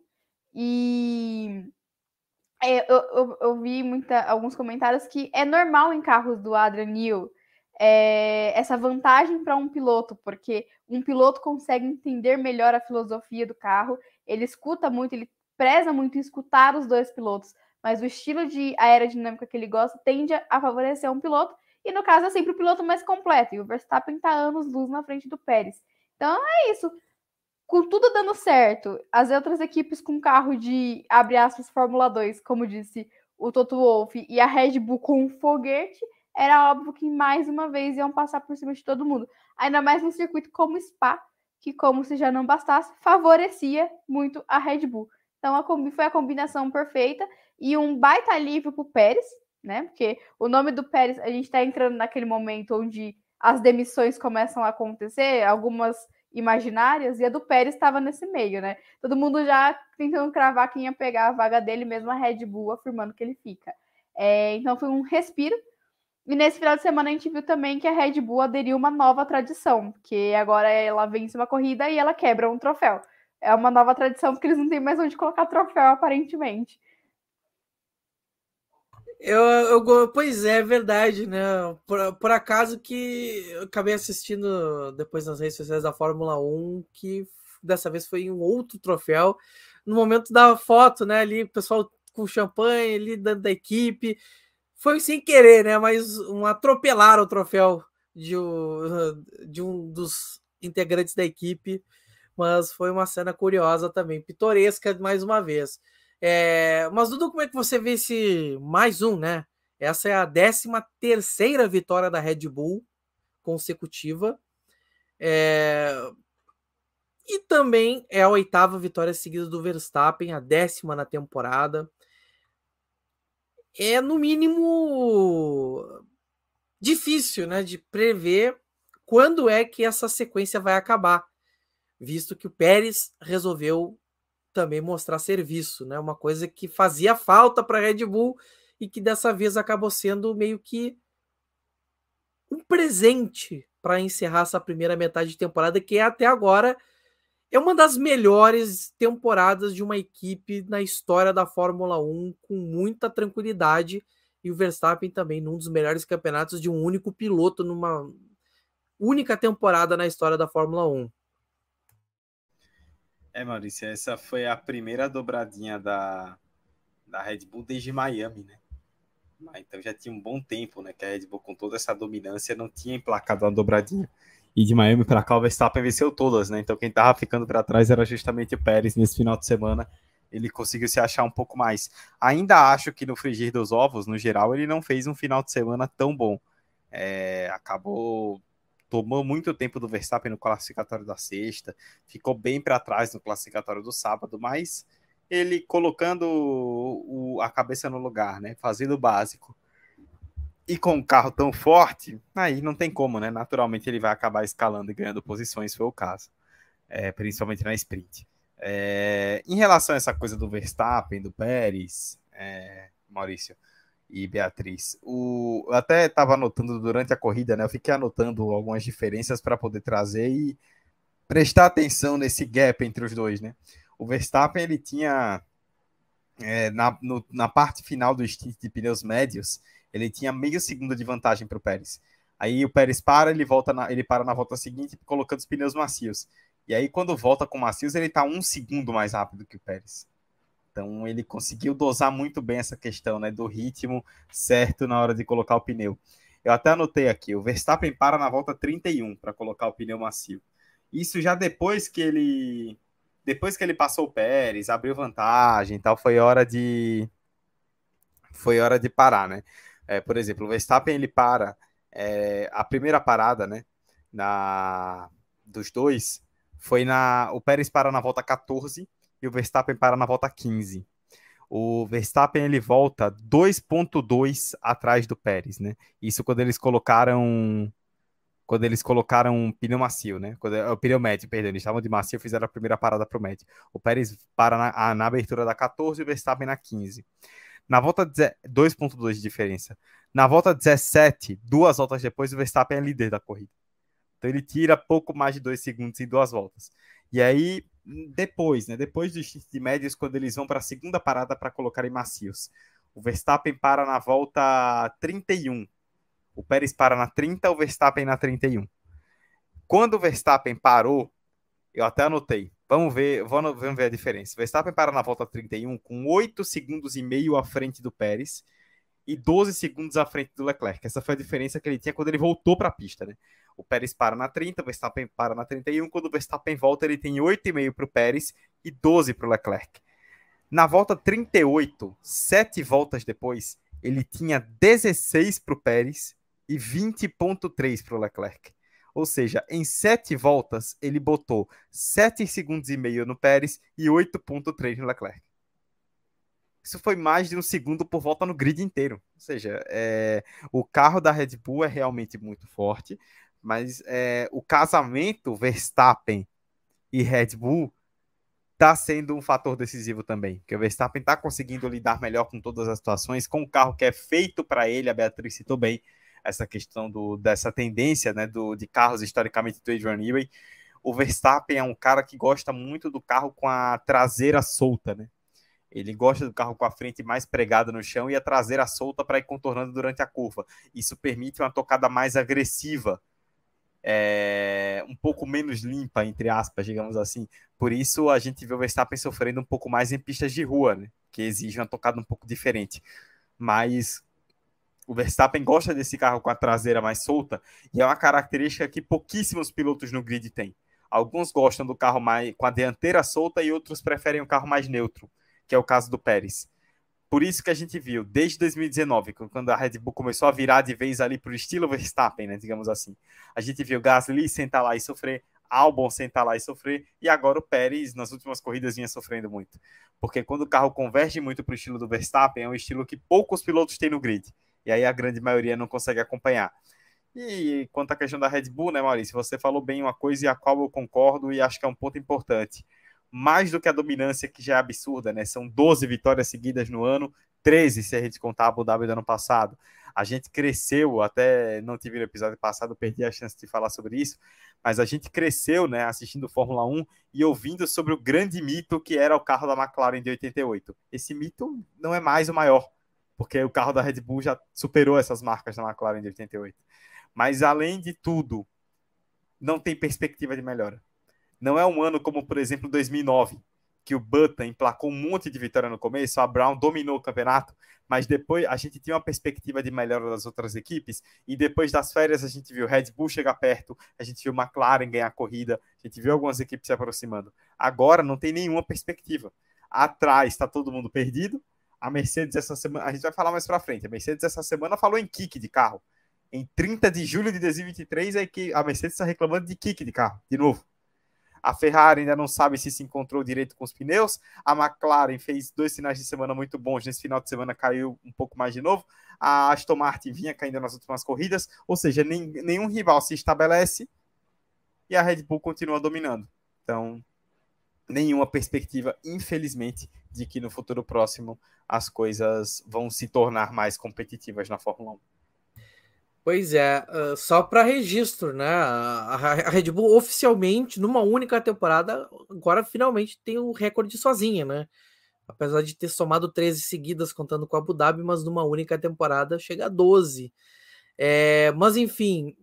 E é, eu, eu, eu vi muita, alguns comentários que é normal em carros do Adrian Newey é, essa vantagem para um piloto, porque um piloto consegue entender melhor a filosofia do carro, ele escuta muito, ele preza muito em escutar os dois pilotos, mas o estilo de aerodinâmica que ele gosta tende a favorecer um piloto, e no caso é sempre o piloto mais completo, e o Verstappen está anos luz na frente do Pérez. Então é isso. Com tudo dando certo, as outras equipes com carro de, abre aspas, Fórmula dois, como disse o Toto Wolff e a Red Bull com um foguete, era óbvio que mais uma vez iam passar por cima de todo mundo. Ainda mais num circuito como Spa, que, como se já não bastasse, favorecia muito a Red Bull. Então, a combi foi a combinação perfeita e um baita alívio para o Pérez, né? Porque o nome do Pérez, a gente está entrando naquele momento onde as demissões começam a acontecer, algumas imaginárias, e a do Pérez estava nesse meio, né? Todo mundo já tentando cravar quem ia pegar a vaga dele, mesmo a Red Bull afirmando que ele fica. É, então, foi um respiro. E nesse final de semana a gente viu também que a Red Bull aderiu uma nova tradição, que agora ela vence uma corrida e ela quebra um troféu. É uma nova tradição porque eles não têm mais onde colocar troféu, aparentemente. Eu, eu, pois é, é verdade, né? Por, por acaso que eu acabei assistindo depois nas redes sociais da Fórmula um, que dessa vez foi um outro troféu. No momento da foto, né? Ali, o pessoal com champanhe ali dentro da equipe. Foi sem querer, né? Mas um atropelaram o troféu de um, de um dos integrantes da equipe. Mas foi uma cena curiosa também, pitoresca mais uma vez. É, mas, Dudu, como é que você vê esse mais um, né? Essa é a décima terceira vitória da Red Bull consecutiva. É, e também é a oitava vitória seguida do Verstappen, a décima na temporada. É, no mínimo, difícil, né, de prever quando é que essa sequência vai acabar, visto que o Pérez resolveu também mostrar serviço, né, uma coisa que fazia falta para a Red Bull e que dessa vez acabou sendo meio que um presente para encerrar essa primeira metade de temporada, que é até agora é uma das melhores temporadas de uma equipe na história da Fórmula um, com muita tranquilidade, e o Verstappen também num dos melhores campeonatos de um único piloto numa única temporada na história da Fórmula um. É, Maurício, essa foi a primeira dobradinha da, da Red Bull desde Miami, né? Então já tinha um bom tempo, né, que a Red Bull, com toda essa dominância, não tinha emplacado uma dobradinha. E de Miami para cá o Verstappen venceu todas, né? Então quem tava ficando para trás era justamente o Pérez. Nesse final de semana ele conseguiu se achar um pouco mais. Ainda acho que no frigir dos ovos, no geral, ele não fez um final de semana tão bom. É, acabou tomou muito tempo do Verstappen no classificatório da sexta, ficou bem para trás no classificatório do sábado, mas ele colocando o, a cabeça no lugar, né? Fazendo o básico. E com um carro tão forte, aí não tem como, né? Naturalmente ele vai acabar escalando e ganhando posições, foi o caso. É, principalmente na sprint. É, em relação a essa coisa do Verstappen, do Pérez, é, Maurício e Beatriz, o, eu até estava anotando durante a corrida, né? Eu fiquei anotando algumas diferenças para poder trazer e prestar atenção nesse gap entre os dois, né? O Verstappen, ele tinha é, na, no, na parte final do stint de pneus médios, ele tinha meio segundo de vantagem para o Pérez. Aí o Pérez para, ele volta na, ele para na volta seguinte, colocando os pneus macios. E aí, quando volta com macios, ele está um segundo mais rápido que o Pérez. Então, ele conseguiu dosar muito bem essa questão, né, do ritmo certo na hora de colocar o pneu. Eu até anotei aqui, o Verstappen para na volta trinta e um para colocar o pneu macio. Isso já depois que ele... Depois que ele passou o Pérez, abriu vantagem e tal, foi hora de... Foi hora de parar, né? É, por exemplo, o Verstappen, ele para é, a primeira parada, né, na, dos dois, foi na, o Pérez para na volta quatorze e o Verstappen para na volta quinze. O Verstappen, ele volta dois ponto dois atrás do Pérez, né? Isso quando eles colocaram quando eles colocaram um pneu macio, né? Quando, o pneu médio, perdão, eles estavam de macio e fizeram a primeira parada para o médio. O Pérez para na, na abertura da quatorze e o Verstappen na quinze. Na volta dois ponto dois de diferença. Na volta dezessete, duas voltas depois, o Verstappen é líder da corrida. Então ele tira pouco mais de dois segundos em duas voltas. E aí, depois, né? Depois do stint de médios, quando eles vão para a segunda parada para colocarem macios, o Verstappen para na volta trinta e um. O Pérez para na trinta, o Verstappen na trinta e um. Quando o Verstappen parou, eu até anotei. Vamos ver, vamos ver a diferença. O Verstappen para na volta trinta e um com oito segundos e meio à frente do Pérez e doze segundos à frente do Leclerc. Essa foi a diferença que ele tinha quando ele voltou para a pista, né? O Pérez para na trinta, o Verstappen para na trinta e um. Quando o Verstappen volta, ele tem oito e meio para o Pérez e doze para o Leclerc. Na volta trinta e oito, sete voltas depois, ele tinha dezesseis para o Pérez e vinte ponto três para o Leclerc. Ou seja, em sete voltas, ele botou sete segundos e meio no Pérez e oito ponto três no Leclerc. Isso foi mais de um segundo por volta no grid inteiro. Ou seja, é, o carro da Red Bull é realmente muito forte, mas é, o casamento Verstappen e Red Bull está sendo um fator decisivo também, porque o Verstappen está conseguindo lidar melhor com todas as situações, com o carro que é feito para ele. A Beatriz citou bem essa questão do, dessa tendência, né, do, de carros historicamente do Adrian Newey. O Verstappen é um cara que gosta muito do carro com a traseira solta, né? Ele gosta do carro com a frente mais pregada no chão e a traseira solta para ir contornando durante a curva. Isso permite uma tocada mais agressiva, é, um pouco menos limpa, entre aspas, digamos assim. Por isso a gente vê o Verstappen sofrendo um pouco mais em pistas de rua, né, que exigem uma tocada um pouco diferente. Mas o Verstappen gosta desse carro com a traseira mais solta e é uma característica que pouquíssimos pilotos no grid têm. Alguns gostam do carro mais, com a dianteira solta e outros preferem o carro mais neutro, que é o caso do Pérez. Por isso que a gente viu, desde dois mil e dezenove, quando a Red Bull começou a virar de vez ali para o estilo Verstappen, né, digamos assim, a gente viu Gasly sentar lá e sofrer, Albon sentar lá e sofrer, e agora o Pérez, nas últimas corridas, vinha sofrendo muito. Porque quando o carro converge muito para o estilo do Verstappen, é um estilo que poucos pilotos têm no grid, e aí a grande maioria não consegue acompanhar. E quanto à questão da Red Bull, né, Maurício, você falou bem uma coisa e a qual eu concordo e acho que é um ponto importante. Mais do que a dominância, que já é absurda, né? São doze vitórias seguidas no ano, treze se a gente contar a Abu Dhabi do ano passado. A gente cresceu, até não tive no episódio passado, perdi a chance de falar sobre isso, mas a gente cresceu, né, assistindo Fórmula um e ouvindo sobre o grande mito que era o carro da McLaren de oitenta e oito. Esse mito não é mais o maior, porque o carro da Red Bull já superou essas marcas da McLaren de oitenta e oito. Mas, além de tudo, não tem perspectiva de melhora. Não é um ano como, por exemplo, dois mil e nove, que o Button emplacou um monte de vitória no começo, a Brown dominou o campeonato, mas depois a gente tinha uma perspectiva de melhora das outras equipes, e depois das férias a gente viu Red Bull chegar perto, a gente viu McLaren ganhar a corrida, a gente viu algumas equipes se aproximando. Agora não tem nenhuma perspectiva. Atrás está todo mundo perdido. A Mercedes essa semana, a gente vai falar mais para frente, a Mercedes essa semana falou em kick de carro. Em trinta de julho de dois mil e vinte e três, é que a Mercedes está reclamando de kick de carro, de novo. A Ferrari ainda não sabe se se encontrou direito com os pneus. A McLaren fez dois finais de semana muito bons. Nesse final de semana caiu um pouco mais de novo. A Aston Martin vinha caindo nas últimas corridas. Ou seja, nem, nenhum rival se estabelece e a Red Bull continua dominando. Então, nenhuma perspectiva, infelizmente, de que no futuro próximo as coisas vão se tornar mais competitivas na Fórmula um. Pois é, uh, só para registro, né? A, a Red Bull oficialmente, numa única temporada, agora finalmente tem o recorde sozinha, né? Apesar de ter somado treze seguidas contando com a Abu Dhabi, mas numa única temporada chega a doze. É, mas enfim,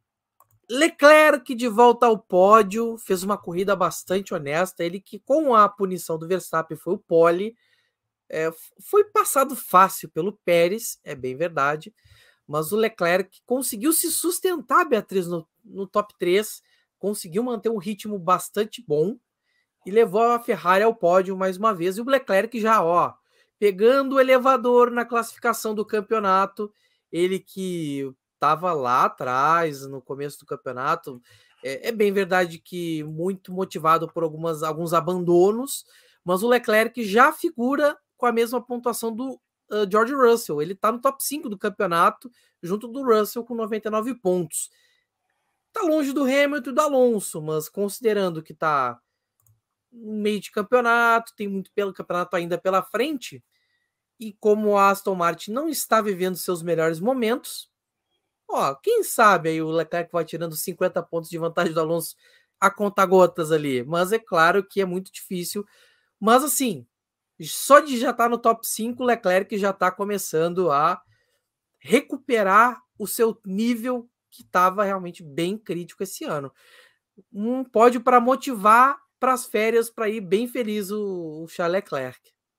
Leclerc de volta ao pódio, fez uma corrida bastante honesta. Ele que, com a punição do Verstappen, foi o pole, é, foi passado fácil pelo Pérez, é bem verdade. Mas o Leclerc conseguiu se sustentar, Beatriz, no, no top três, conseguiu manter um ritmo bastante bom e levou a Ferrari ao pódio mais uma vez. E o Leclerc já, ó, pegando o elevador na classificação do campeonato, ele que estava lá atrás, no começo do campeonato, é, é bem verdade que muito motivado por algumas, alguns abandonos, mas o Leclerc já figura com a mesma pontuação do Uh, George Russell. Ele tá no top cinco do campeonato, junto do Russell com noventa e nove pontos. Tá longe do Hamilton e do Alonso, mas considerando que tá no meio de campeonato, tem muito pelo campeonato ainda pela frente, e como a Aston Martin não está vivendo seus melhores momentos, ó, quem sabe aí o Leclerc vai tirando cinquenta pontos de vantagem do Alonso a conta-gotas ali, mas é claro que é muito difícil. Mas assim, só de já estar no top cinco, o Leclerc já está começando a recuperar o seu nível que estava realmente bem crítico esse ano. Um pódio para motivar para as férias, para ir bem feliz o, o Charles Leclerc.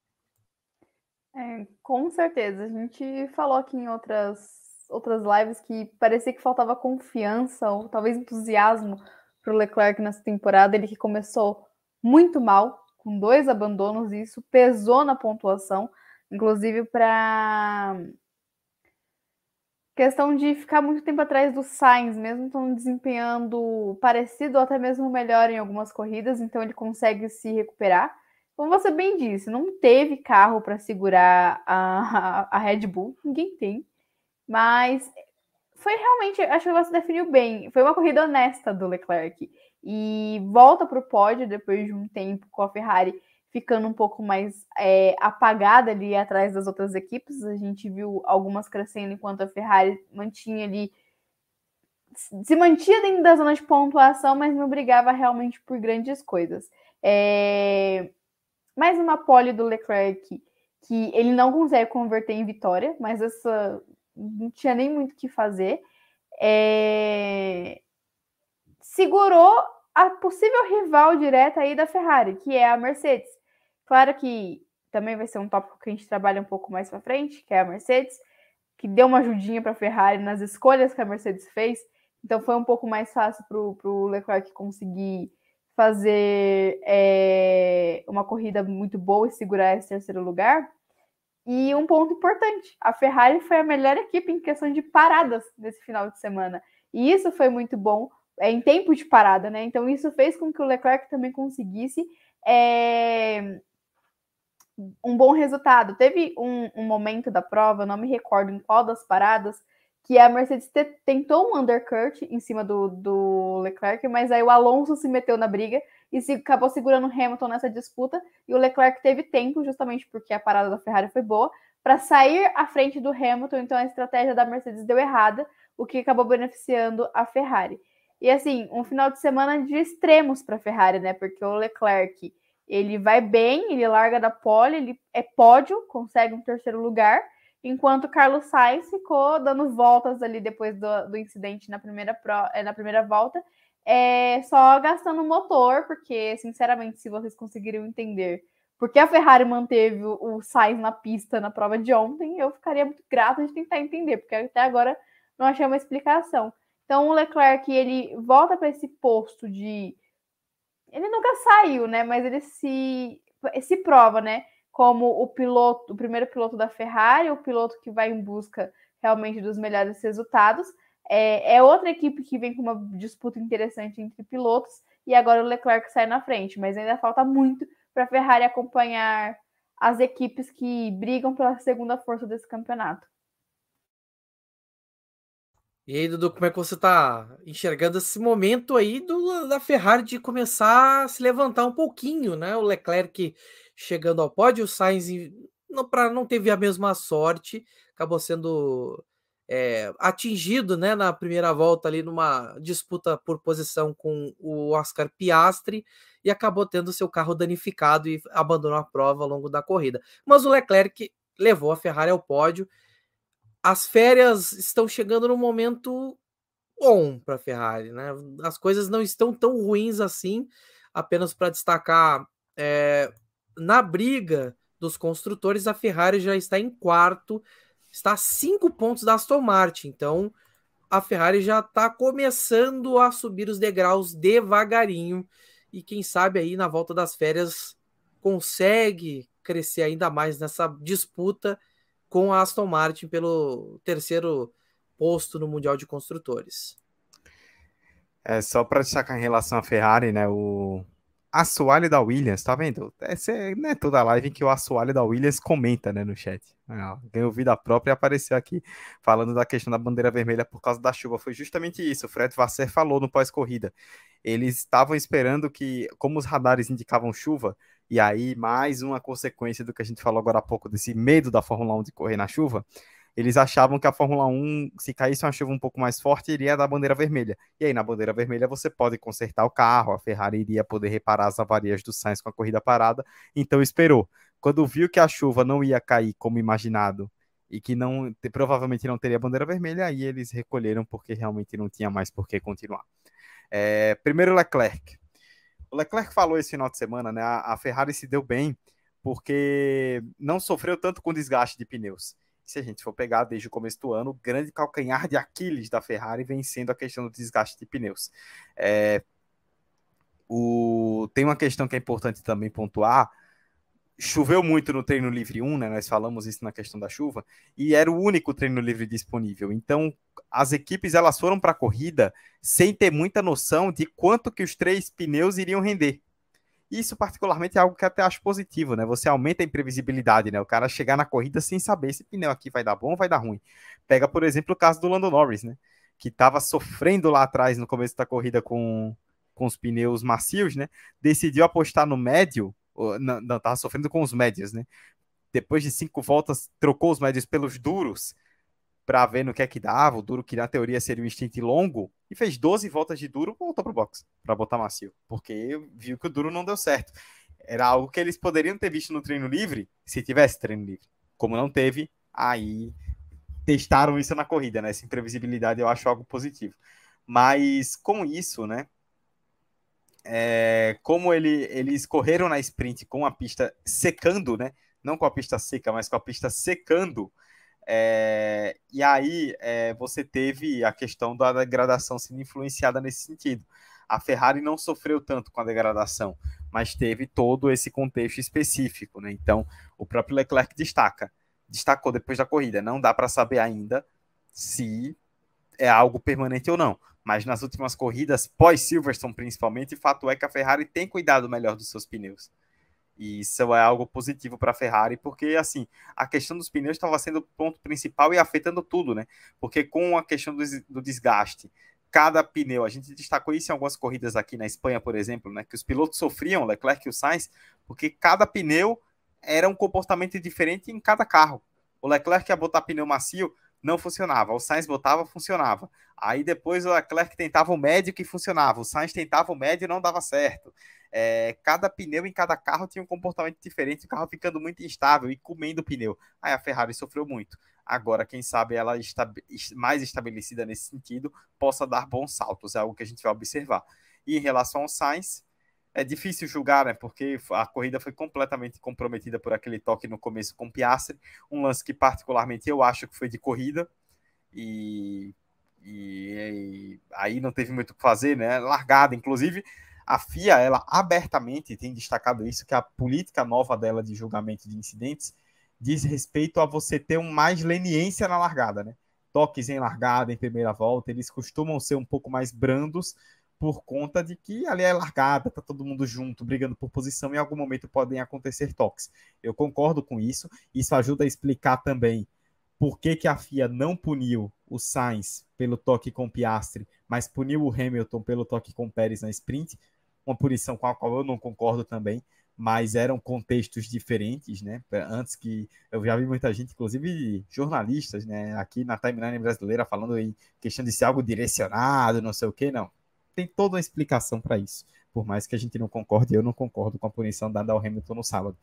É, com certeza. A gente falou aqui em outras, outras lives que parecia que faltava confiança ou talvez entusiasmo para o Leclerc nessa temporada. Ele que começou muito mal com dois abandonos, e isso pesou na pontuação, inclusive para questão de ficar muito tempo atrás do Sainz, mesmo estão desempenhando parecido ou até mesmo melhor em algumas corridas, então ele consegue se recuperar. Como você bem disse, não teve carro para segurar a, a Red Bull, ninguém tem, mas foi realmente, acho que você definiu bem, foi uma corrida honesta do Leclerc, e volta para o pódio depois de um tempo com a Ferrari ficando um pouco mais é, apagada ali atrás das outras equipes. A gente viu algumas crescendo enquanto a Ferrari mantinha ali, se mantinha dentro da zona de pontuação, mas não brigava realmente por grandes coisas. É... Mais uma pole do Leclerc, que ele não consegue converter em vitória, mas essa não tinha nem muito o que fazer. É... Segurou a possível rival direta aí da Ferrari, que é a Mercedes. Claro que também vai ser um tópico que a gente trabalha um pouco mais para frente, que é a Mercedes, que deu uma ajudinha para a Ferrari nas escolhas que a Mercedes fez. Então foi um pouco mais fácil para o Leclerc conseguir fazer é, uma corrida muito boa e segurar esse terceiro lugar. E um ponto importante, a Ferrari foi a melhor equipe em questão de paradas nesse final de semana. E isso foi muito bom, é, em tempo de parada, né? Então isso fez com que o Leclerc também conseguisse é, um bom resultado. Teve um, um momento da prova, não me recordo em qual das paradas, que a Mercedes te, tentou um undercut em cima do, do Leclerc, mas aí o Alonso se meteu na briga e se, acabou segurando o Hamilton nessa disputa, e o Leclerc teve tempo, justamente porque a parada da Ferrari foi boa, para sair à frente do Hamilton. Então a estratégia da Mercedes deu errada, o que acabou beneficiando a Ferrari. E assim, um final de semana de extremos para a Ferrari, né? Porque o Leclerc, ele vai bem, ele larga da pole, ele é pódio, consegue um terceiro lugar, enquanto o Carlos Sainz ficou dando voltas ali depois do, do incidente na primeira, pro, na primeira volta, é, só gastando motor, porque, sinceramente, se vocês conseguiriam entender porque a Ferrari manteve o, o Sainz na pista na prova de ontem, eu ficaria muito grata de tentar entender, porque até agora não achei uma explicação. Então, o Leclerc, ele volta para esse posto de... Ele nunca saiu, né? Mas ele se, se prova, né? Como o piloto, o primeiro piloto da Ferrari, o piloto que vai em busca realmente dos melhores resultados. É, é outra equipe que vem com uma disputa interessante entre pilotos, e agora o Leclerc sai na frente, mas ainda falta muito para a Ferrari acompanhar as equipes que brigam pela segunda força desse campeonato. E aí, Dudu, como é que você está enxergando esse momento aí do, da Ferrari de começar a se levantar um pouquinho, né? O Leclerc chegando ao pódio, o Sainz não, pra, não teve a mesma sorte, acabou sendo é, atingido, né, na primeira volta ali numa disputa por posição com o Oscar Piastri e acabou tendo seu carro danificado e abandonou a prova ao longo da corrida. Mas o Leclerc levou a Ferrari ao pódio. As férias estão chegando num momento bom para a Ferrari, né? As coisas não estão tão ruins assim, apenas para destacar, é, na briga dos construtores, a Ferrari já está em quarto, está a cinco pontos da Aston Martin, então a Ferrari já está começando a subir os degraus devagarinho, e quem sabe aí na volta das férias consegue crescer ainda mais nessa disputa com a Aston Martin pelo terceiro posto no Mundial de Construtores. É, só para destacar em relação à Ferrari, né, o assoalho da Williams, tá vendo? Essa é, não é toda live que o assoalho da Williams comenta, né, no chat. Ganhou vida própria e apareceu aqui falando da questão da bandeira vermelha por causa da chuva. Foi justamente isso, o Fred Vasseur falou no pós-corrida. Eles estavam esperando que, como os radares indicavam chuva, e aí mais uma consequência do que a gente falou agora há pouco, desse medo da Fórmula um de correr na chuva, eles achavam que a Fórmula um, se caísse uma chuva um pouco mais forte, iria dar bandeira vermelha. E aí, na bandeira vermelha, você pode consertar o carro, a Ferrari iria poder reparar as avarias do Sainz com a corrida parada, então esperou. Quando viu que a chuva não ia cair como imaginado, e que não, provavelmente não teria bandeira vermelha, aí eles recolheram, porque realmente não tinha mais por que continuar. É, primeiro, Leclerc. O Leclerc falou esse final de semana, né? A, a Ferrari se deu bem, porque não sofreu tanto com desgaste de pneus. Se a gente for pegar desde o começo do ano, o grande calcanhar de Aquiles da Ferrari vem sendo a questão do desgaste de pneus. É... o... tem uma questão que é importante também pontuar. Choveu muito no treino livre um, né? Nós falamos isso na questão da chuva, e era o único treino livre disponível. Então, as equipes elas foram para a corrida sem ter muita noção de quanto que os três pneus iriam render. Isso, particularmente, é algo que até acho positivo, né? Você aumenta a imprevisibilidade, né? O cara chegar na corrida sem saber se pneu aqui vai dar bom ou vai dar ruim. Pega, por exemplo, o caso do Lando Norris, né? Que estava sofrendo lá atrás no começo da corrida com, com os pneus macios, né? Decidiu apostar no médio. Não, não, tava sofrendo com os médios, né? Depois de cinco voltas, trocou os médios pelos duros para ver no que é que dava. O duro, que na teoria seria um stint longo, e fez doze voltas de duro, voltou pro box para botar macio, porque viu que o duro não deu certo. Era algo que eles poderiam ter visto no treino livre se tivesse treino livre. Como não teve, aí testaram isso na corrida, né? Essa imprevisibilidade eu acho algo positivo. Mas com isso, né? É, como ele, eles correram na sprint com a pista secando, né? Não com a pista seca, mas com a pista secando. É, e aí é, você teve a questão da degradação sendo influenciada nesse sentido. A Ferrari não sofreu tanto com a degradação, mas teve todo esse contexto específico, né? Então, o próprio Leclerc destaca, destacou depois da corrida. Não dá para saber ainda se é algo permanente ou não. Mas nas últimas corridas, pós-Silverstone principalmente, o fato é que a Ferrari tem cuidado melhor dos seus pneus. E isso é algo positivo para a Ferrari, porque assim, a questão dos pneus estava sendo o ponto principal e afetando tudo, né? Porque com a questão do, do desgaste, cada pneu, a gente destacou isso em algumas corridas aqui na Espanha, por exemplo, né? Que os pilotos sofriam, Leclerc e o Sainz, porque cada pneu era um comportamento diferente em cada carro. O Leclerc ia botar pneu macio, não funcionava. O Sainz botava, funcionava. Aí depois o Leclerc tentava o médio que funcionava. O Sainz tentava o médio e não dava certo. É, cada pneu em cada carro tinha um comportamento diferente, o carro ficando muito instável e comendo o pneu. Aí a Ferrari sofreu muito. Agora, quem sabe ela está mais estabelecida nesse sentido, possa dar bons saltos. É algo que a gente vai observar. E em relação ao Sainz, é difícil julgar, né? Porque a corrida foi completamente comprometida por aquele toque no começo com o Piastri, um lance que particularmente eu acho que foi de corrida, e, e, e aí não teve muito o que fazer, né? Largada, inclusive, a F I A, ela abertamente tem destacado isso, que a política nova dela de julgamento de incidentes diz respeito a você ter um mais leniência na largada, né? Toques em largada, em primeira volta, eles costumam ser um pouco mais brandos, por conta de que ali é largada, tá todo mundo junto, brigando por posição, e em algum momento podem acontecer toques. Eu concordo com isso, isso ajuda a explicar também por que, que a F I A não puniu o Sainz pelo toque com o Piastri, mas puniu o Hamilton pelo toque com o Pérez na sprint, uma punição com a qual eu não concordo também, mas eram contextos diferentes, né? Antes que eu já vi muita gente, inclusive jornalistas, né, aqui na timeline brasileira, falando em questão de ser algo direcionado, não sei o que, não. Tem toda uma explicação para isso, por mais que a gente não concorde, eu não concordo com a punição dada ao Hamilton no sábado.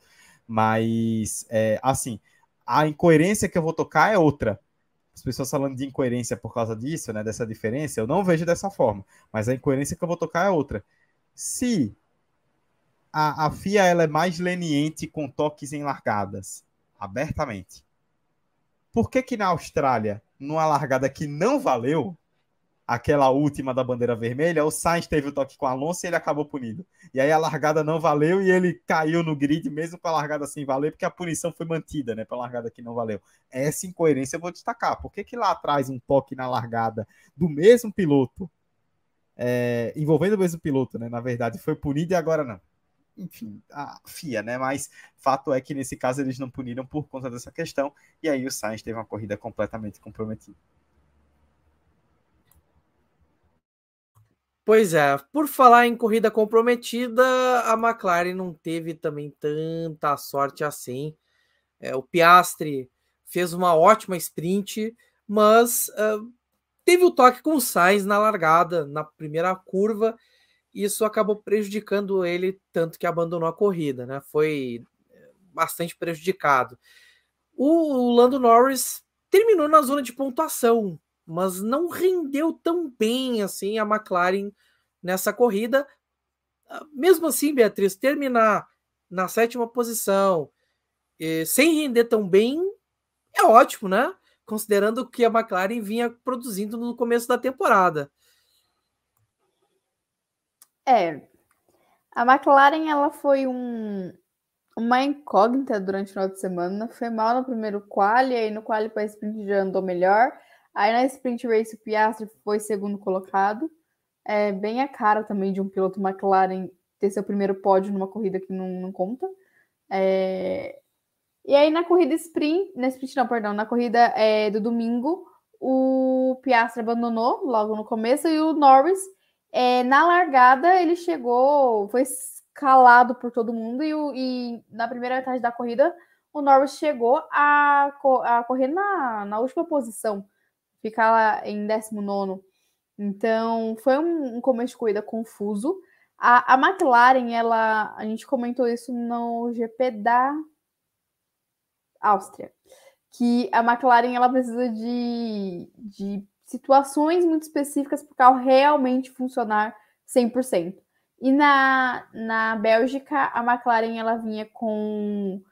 Mas, é, assim, a incoerência que eu vou tocar é outra. As pessoas falando de incoerência por causa disso, né, dessa diferença, eu não vejo dessa forma, mas a incoerência que eu vou tocar é outra. Se a, a F I A ela é mais leniente com toques em largadas, abertamente, por que que na Austrália, numa largada que não valeu, aquela última da bandeira vermelha, o Sainz teve o toque com o Alonso e ele acabou punido. E aí a largada não valeu e ele caiu no grid, mesmo com a largada sem valer, porque a punição foi mantida, né, para a largada que não valeu. Essa incoerência eu vou destacar. Por que que lá atrás um toque na largada do mesmo piloto, é, envolvendo o mesmo piloto, né, na verdade, foi punido e agora não? Enfim, a F I A, né, mas fato é que nesse caso eles não puniram por conta dessa questão, e aí o Sainz teve uma corrida completamente comprometida. Pois é, por falar em corrida comprometida, a McLaren não teve também tanta sorte assim. É, o Piastri fez uma ótima sprint, mas uh, teve o toque com o Sainz na largada, na primeira curva, e isso acabou prejudicando ele, tanto que abandonou a corrida, né? Foi bastante prejudicado. O Lando Norris terminou na zona de pontuação, mas não rendeu tão bem assim a McLaren nessa corrida. Mesmo assim, Beatriz, terminar na sétima posição e sem render tão bem é ótimo, né? Considerando que a McLaren vinha produzindo no começo da temporada. É, A McLaren, ela foi um, uma incógnita durante o final de semana. Foi mal no primeiro quali, aí no quali para sprint já andou melhor. Aí na sprint race o Piastri foi segundo colocado. É bem a cara também de um piloto McLaren ter seu primeiro pódio numa corrida que não, não conta. É... E aí na corrida sprint, na sprint não, perdão, na corrida é, do domingo, o Piastri abandonou logo no começo e o Norris, é, na largada, ele chegou, foi escalado por todo mundo e, o, e na primeira metade da corrida o Norris chegou a, a correr na, na última posição, ficar lá em décimo nono. Então, foi um, um começo de corrida confuso. A, a McLaren, ela, a gente comentou isso no G P da Áustria, que a McLaren ela precisa de, de situações muito específicas para o carro realmente funcionar cem por cento. E na, na Bélgica, a McLaren ela vinha com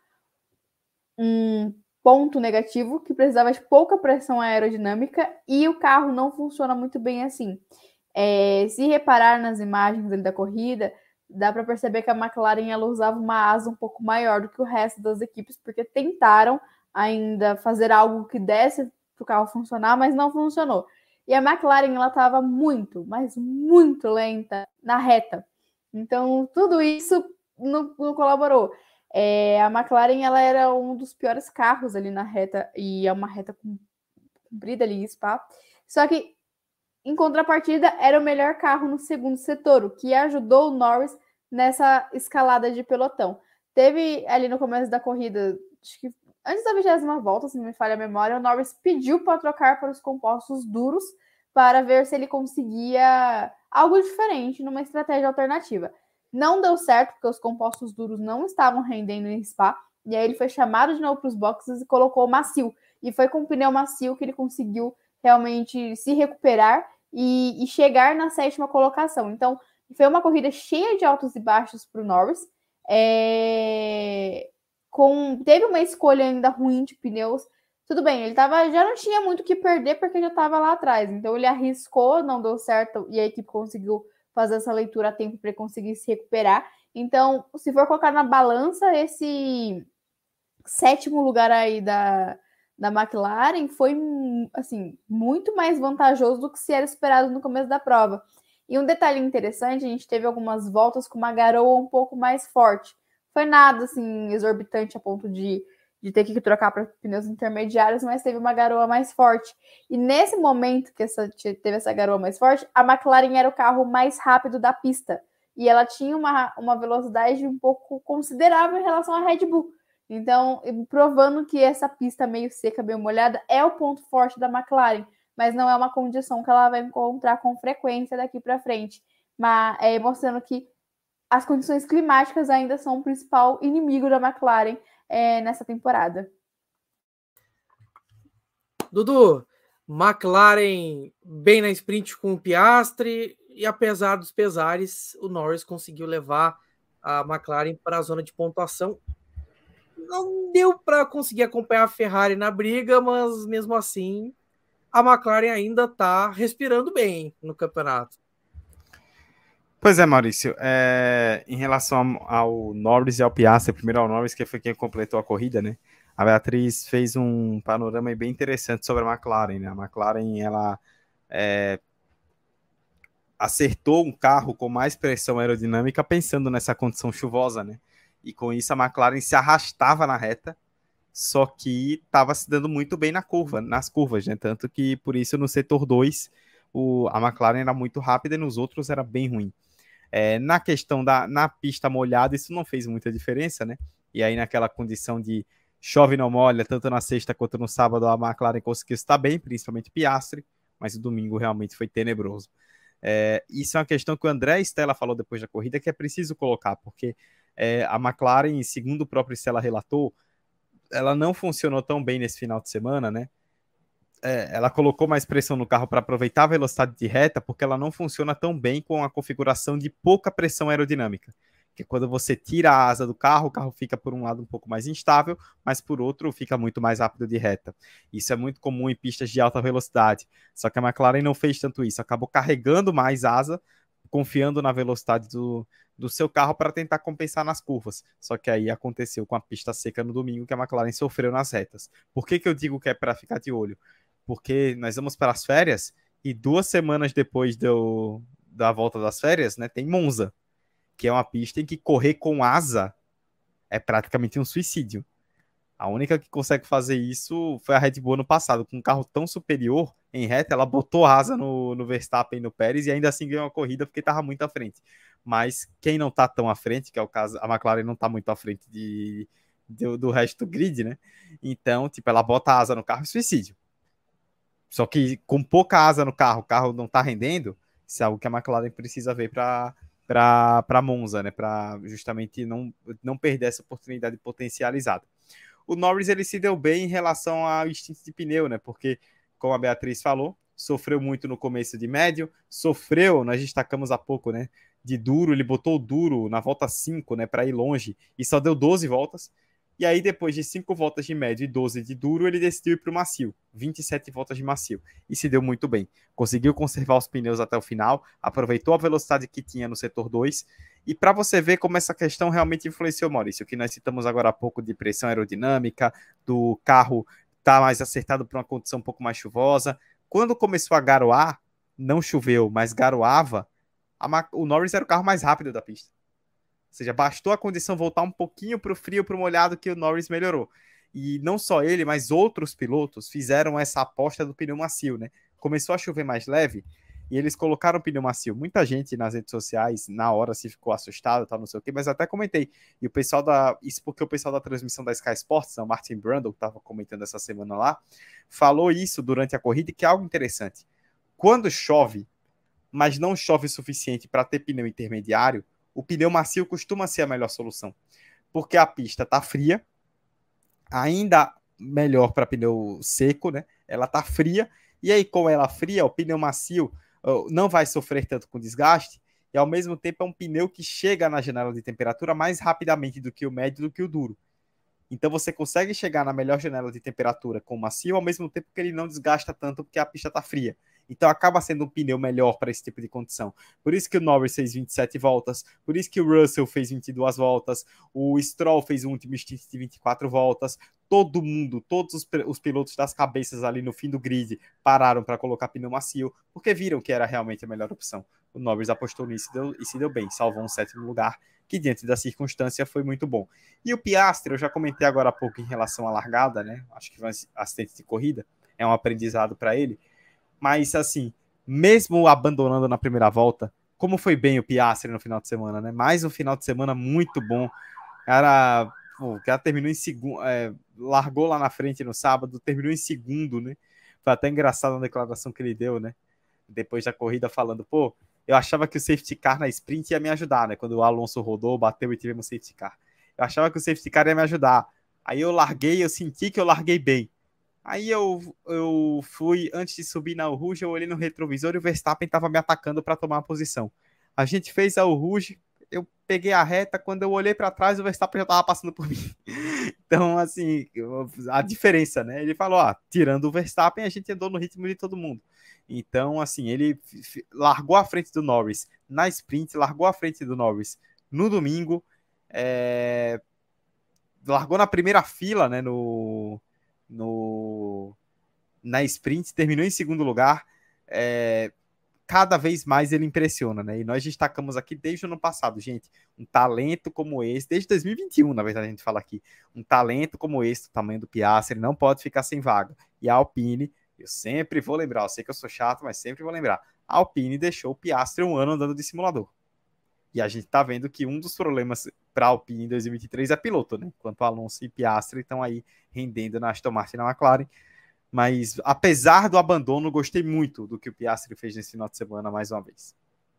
um ponto negativo, que precisava de pouca pressão aerodinâmica e o carro não funciona muito bem assim. É, se reparar nas imagens da corrida, dá para perceber que a McLaren ela usava uma asa um pouco maior do que o resto das equipes, porque tentaram ainda fazer algo que desse para o carro funcionar, mas não funcionou. E a McLaren ela estava muito, mas muito lenta na reta. Então, tudo isso não, não colaborou. É, a McLaren ela era um dos piores carros ali na reta, e é uma reta comprida ali em Spa. Só que, em contrapartida, era o melhor carro no segundo setor, o que ajudou o Norris nessa escalada de pelotão. Teve ali no começo da corrida, acho que antes da vigésima volta, se não me falha a memória, o Norris pediu para trocar para os compostos duros para ver se ele conseguia algo diferente numa estratégia alternativa. Não deu certo, porque os compostos duros não estavam rendendo em Spa, e aí ele foi chamado de novo para os boxes e colocou macio. E foi com o pneu macio que ele conseguiu realmente se recuperar e, e chegar na sétima colocação. Então, foi uma corrida cheia de altos e baixos para o Norris. É... Com... Teve uma escolha ainda ruim de pneus. Tudo bem, ele tava, já não tinha muito o que perder porque já estava lá atrás. Então, ele arriscou, não deu certo, e a equipe conseguiu fazer essa leitura a tempo para conseguir se recuperar. Então, se for colocar na balança, esse sétimo lugar aí da, da McLaren foi assim, muito mais vantajoso do que se era esperado no começo da prova. E um detalhe interessante, a gente teve algumas voltas com uma garoa um pouco mais forte. Foi nada assim exorbitante a ponto de, de ter que trocar para pneus intermediários, mas teve uma garoa mais forte. E nesse momento que essa, teve essa garoa mais forte, a McLaren era o carro mais rápido da pista. E ela tinha uma, uma velocidade um pouco considerável em relação à Red Bull. Então, provando que essa pista meio seca, meio molhada, é o ponto forte da McLaren, mas não é uma condição que ela vai encontrar com frequência daqui para frente. Mas é mostrando que as condições climáticas ainda são o principal inimigo da McLaren é, nessa temporada. Dudu, McLaren bem na sprint com o Piastri, e apesar dos pesares, o Norris conseguiu levar a McLaren para a zona de pontuação. Não deu para conseguir acompanhar a Ferrari na briga, mas mesmo assim a McLaren ainda está respirando bem no campeonato. Pois é, Maurício. É, em relação ao, ao Norris e ao Piastri, primeiro ao Norris, que foi quem completou a corrida, né? A Beatriz fez um panorama bem interessante sobre a McLaren, né? A McLaren, ela é, acertou um carro com mais pressão aerodinâmica pensando nessa condição chuvosa, né? E com isso a McLaren se arrastava na reta, só que estava se dando muito bem na curva, nas curvas, né? Tanto que por isso no setor dois o, a McLaren era muito rápida e nos outros era bem ruim. É, na questão da na pista molhada, isso não fez muita diferença, né? E aí naquela condição de chove não molha, tanto na sexta quanto no sábado, a McLaren conseguiu estar bem, principalmente Piastri, mas o domingo realmente foi tenebroso. É, isso é uma questão que o André Stella falou depois da corrida, que é preciso colocar, porque é, a McLaren, segundo o próprio Stella relatou, ela não funcionou tão bem nesse final de semana, né? É, ela colocou mais pressão no carro para aproveitar a velocidade de reta, porque ela não funciona tão bem com a configuração de pouca pressão aerodinâmica. Que quando você tira a asa do carro, o carro fica por um lado um pouco mais instável, mas por outro fica muito mais rápido de reta. Isso é muito comum em pistas de alta velocidade. Só que a McLaren não fez tanto isso, acabou carregando mais asa, confiando na velocidade do, do seu carro para tentar compensar nas curvas. Só que aí aconteceu com a pista seca no domingo, que a McLaren sofreu nas retas. Por que, que eu digo que é para ficar de olho? Porque nós vamos para as férias e duas semanas depois do, da volta das férias, né, tem Monza, que é uma pista em que correr com asa é praticamente um suicídio. A única que consegue fazer isso foi a Red Bull no passado. Com um carro tão superior em reta, ela botou asa no, no Verstappen e no Pérez e ainda assim ganhou a corrida porque estava muito à frente. Mas quem não está tão à frente, que é o caso, a McLaren não está muito à frente de, de, do resto do grid, né? Então, tipo, ela bota asa no carro e suicídio. Só que com pouca asa no carro, o carro não está rendendo, isso é algo que a McLaren precisa ver para para Monza, né? Para justamente não, não perder essa oportunidade potencializada. O Norris ele se deu bem em relação ao instinto de pneu, né? Porque, como a Beatriz falou, sofreu muito no começo de médio, sofreu, nós destacamos há pouco, né? De duro, ele botou o duro na volta cinco, né? Para ir longe e só deu doze voltas. E aí, depois de cinco voltas de médio e doze de duro, ele decidiu ir para o macio. vinte e sete voltas de macio. E se deu muito bem. Conseguiu conservar os pneus até o final, aproveitou a velocidade que tinha no setor dois. E para você ver como essa questão realmente influenciou, Maurício, que nós citamos agora há pouco de pressão aerodinâmica, do carro estar tá mais acertado para uma condição um pouco mais chuvosa. Quando começou a garoar, não choveu, mas garoava, a, o Norris era o carro mais rápido da pista. Ou seja, bastou a condição voltar um pouquinho para o frio, para o molhado, que o Norris melhorou. E não só ele, mas outros pilotos fizeram essa aposta do pneu macio, né? Começou a chover mais leve e eles colocaram o pneu macio. Muita gente nas redes sociais, na hora, se ficou assustado, tal, não sei o quê, mas eu até comentei. E o pessoal da... Isso porque o pessoal da transmissão da Sky Sports, o Martin Brundle, que estava comentando essa semana lá, falou isso durante a corrida, que é algo interessante. Quando chove, mas não chove o suficiente para ter pneu intermediário, o pneu macio costuma ser a melhor solução, porque a pista está fria, ainda melhor para pneu seco, né? Ela está fria, e aí com ela fria, o pneu macio uh, não vai sofrer tanto com desgaste, e ao mesmo tempo é um pneu que chega na janela de temperatura mais rapidamente do que o médio, do que o duro. Então você consegue chegar na melhor janela de temperatura com o macio, ao mesmo tempo que ele não desgasta tanto porque a pista está fria. Então acaba sendo um pneu melhor para esse tipo de condição. Por isso que o Norris fez vinte e sete voltas, por isso que o Russell fez vinte e duas voltas, o Stroll fez um último stint de vinte e quatro voltas, todo mundo, todos os, os pilotos das cabeças ali no fim do grid pararam para colocar pneu macio, porque viram que era realmente a melhor opção. O Norris apostou nisso e, deu, e se deu bem, salvou um sétimo lugar, que diante da circunstância foi muito bom. E o Piastri, eu já comentei agora há pouco em relação à largada, né? Acho que foi um acidente de corrida, é um aprendizado para ele. Mas, assim, mesmo abandonando na primeira volta, como foi bem o Piastri no final de semana, né? Mais um final de semana muito bom. Cara, pô, o cara terminou em segundo, é, largou lá na frente no sábado, terminou em segundo, né? Foi até engraçado a declaração que ele deu, né? Depois da corrida, falando, pô, eu achava que o safety car na sprint ia me ajudar, né? Quando o Alonso rodou, bateu e tivemos um safety car. Eu achava que o safety car ia me ajudar. Aí eu larguei, eu senti que eu larguei bem. Aí eu, eu fui, antes de subir na Rouge, eu olhei no retrovisor e o Verstappen estava me atacando para tomar a posição. A gente fez a Rouge, eu peguei a reta, quando eu olhei para trás, o Verstappen já estava passando por mim. Então, assim, a diferença, né? Ele falou, ó, tirando o Verstappen, a gente andou no ritmo de todo mundo. Então, assim, ele largou a frente do Norris na sprint, largou a frente do Norris no domingo, é... largou na primeira fila, né, no... No, na sprint, terminou em segundo lugar. É, cada vez mais ele impressiona, né? E nós destacamos aqui desde o ano passado, gente, um talento como esse, desde dois mil e vinte e um, na verdade, a gente fala aqui, um talento como esse, do tamanho do Piastri, ele não pode ficar sem vaga. E a Alpine, eu sempre vou lembrar, eu sei que eu sou chato, mas sempre vou lembrar, a Alpine deixou o Piastri um ano andando de simulador. E a gente tá vendo que um dos problemas para a Alpine em dois mil e vinte e três é piloto, né? Enquanto Alonso e Piastri estão aí rendendo na Aston Martin e na McLaren. Mas, apesar do abandono, gostei muito do que o Piastri fez nesse final de semana, mais uma vez.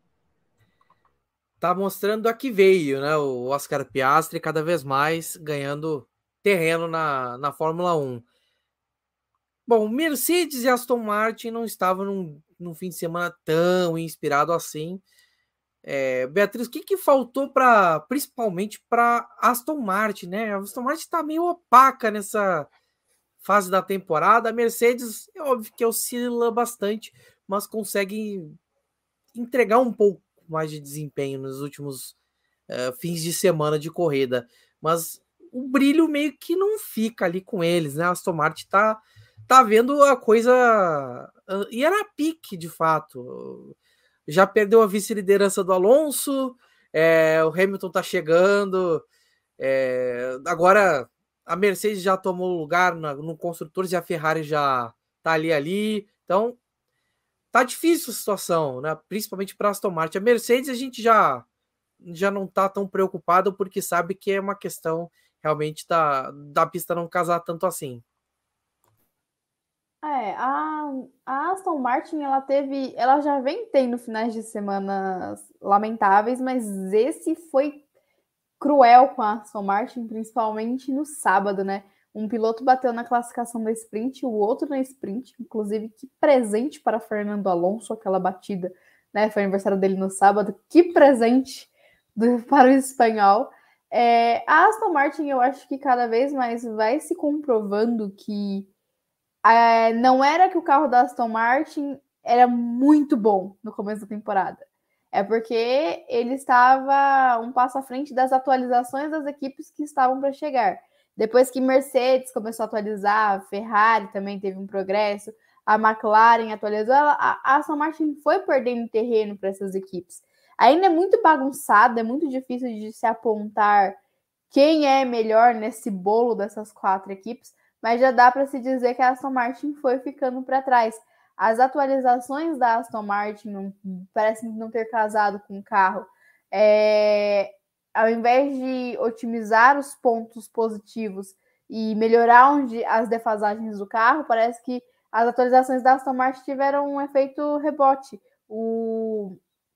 Tá mostrando a que veio, né? O Oscar Piastri cada vez mais ganhando terreno na, na Fórmula um. Bom, Mercedes e Aston Martin não estavam num, num fim de semana tão inspirado assim. É, Beatriz, o que, que faltou para, principalmente para Aston Martin, né? A Aston Martin está meio opaca nessa fase da temporada. A Mercedes, é óbvio que oscila bastante, mas consegue entregar um pouco mais de desempenho nos últimos uh, fins de semana de corrida, mas o brilho meio que não fica ali com eles, né? A Aston Martin tá, tá vendo a coisa... Uh, e era pique, de fato. Já perdeu a vice-liderança do Alonso, é, o Hamilton tá chegando, é, agora a Mercedes já tomou lugar na, no Construtores e a Ferrari já tá ali ali, então tá difícil a situação, né? Principalmente para a Aston Martin. A Mercedes a gente já, já não tá tão preocupado porque sabe que é uma questão realmente da, da pista não casar tanto assim. É, a, a Aston Martin, ela teve, ela já vem tendo finais de semana lamentáveis, mas esse foi cruel com a Aston Martin, principalmente no sábado, né? Um piloto bateu na classificação da sprint, o outro na sprint, inclusive que presente para Fernando Alonso, aquela batida, né? Foi aniversário dele no sábado, que presente do, para o espanhol. É, a Aston Martin, eu acho que cada vez mais vai se comprovando que é, não era que o carro da Aston Martin era muito bom no começo da temporada. É porque ele estava um passo à frente das atualizações das equipes que estavam para chegar. Depois que Mercedes começou a atualizar, a Ferrari também teve um progresso, a McLaren atualizou, a Aston Martin foi perdendo terreno para essas equipes. Ainda é muito bagunçado, é muito difícil de se apontar quem é melhor nesse bolo dessas quatro equipes, mas já dá para se dizer que a Aston Martin foi ficando para trás. As atualizações da Aston Martin não, parecem não ter casado com o carro. É, ao invés de otimizar os pontos positivos e melhorar onde as defasagens do carro, parece que as atualizações da Aston Martin tiveram um efeito rebote. O,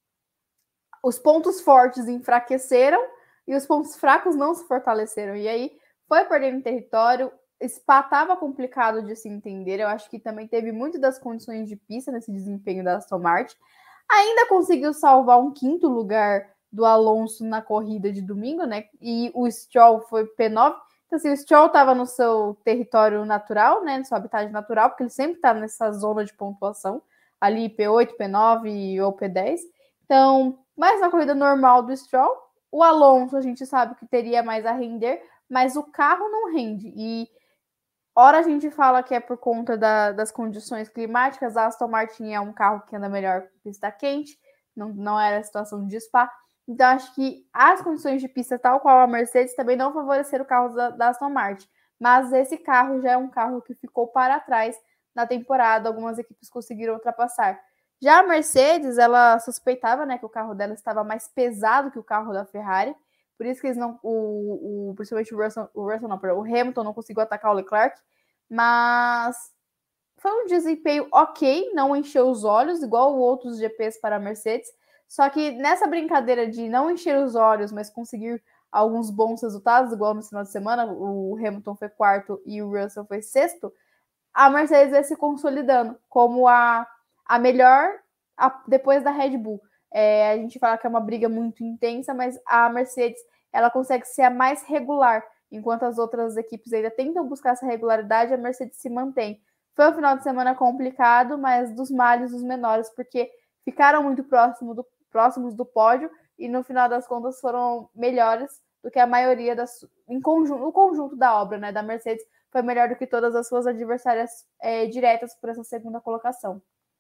os pontos fortes enfraqueceram e os pontos fracos não se fortaleceram. E aí foi perdendo território. Spa estava complicado de se entender, eu acho que também teve muito das condições de pista nesse desempenho da Aston Martin. Ainda conseguiu salvar um quinto lugar do Alonso na corrida de domingo, né? E o Stroll foi P nove. Então, assim, o Stroll estava no seu território natural, né? No seu habitat natural, porque ele sempre está nessa zona de pontuação, ali P oito, P nove ou P dez. Então, mais na corrida normal do Stroll, o Alonso a gente sabe que teria mais a render, mas o carro não rende. E ora a gente fala que é por conta da, das condições climáticas, a Aston Martin é um carro que anda melhor com pista quente, não, não era a situação de Spa. Então, acho que as condições de pista, tal qual a Mercedes, também não favoreceram o carro da, da Aston Martin. Mas esse carro já é um carro que ficou para trás na temporada, algumas equipes conseguiram ultrapassar. Já a Mercedes, ela suspeitava, né, que o carro dela estava mais pesado que o carro da Ferrari, por isso que eles não, o, o, principalmente o Russell, o Russell não, o Hamilton não conseguiu atacar o Leclerc, mas foi um desempenho ok, não encheu os olhos, igual outros G Ps para a Mercedes, só que nessa brincadeira de não encher os olhos, mas conseguir alguns bons resultados, igual no final de semana, o Hamilton foi quarto e o Russell foi sexto, a Mercedes vai se consolidando como a, a melhor a, depois da Red Bull. É, a gente fala que é uma briga muito intensa, mas a Mercedes ela consegue ser a mais regular, enquanto as outras equipes ainda tentam buscar essa regularidade, a Mercedes se mantém. Foi um final de semana complicado, mas dos males os menores, porque ficaram muito próximo do, próximos do pódio e no final das contas foram melhores do que a maioria das, em conjunto, o conjunto da obra, né, da Mercedes foi melhor do que todas as suas adversárias é, diretas por essa segunda colocação.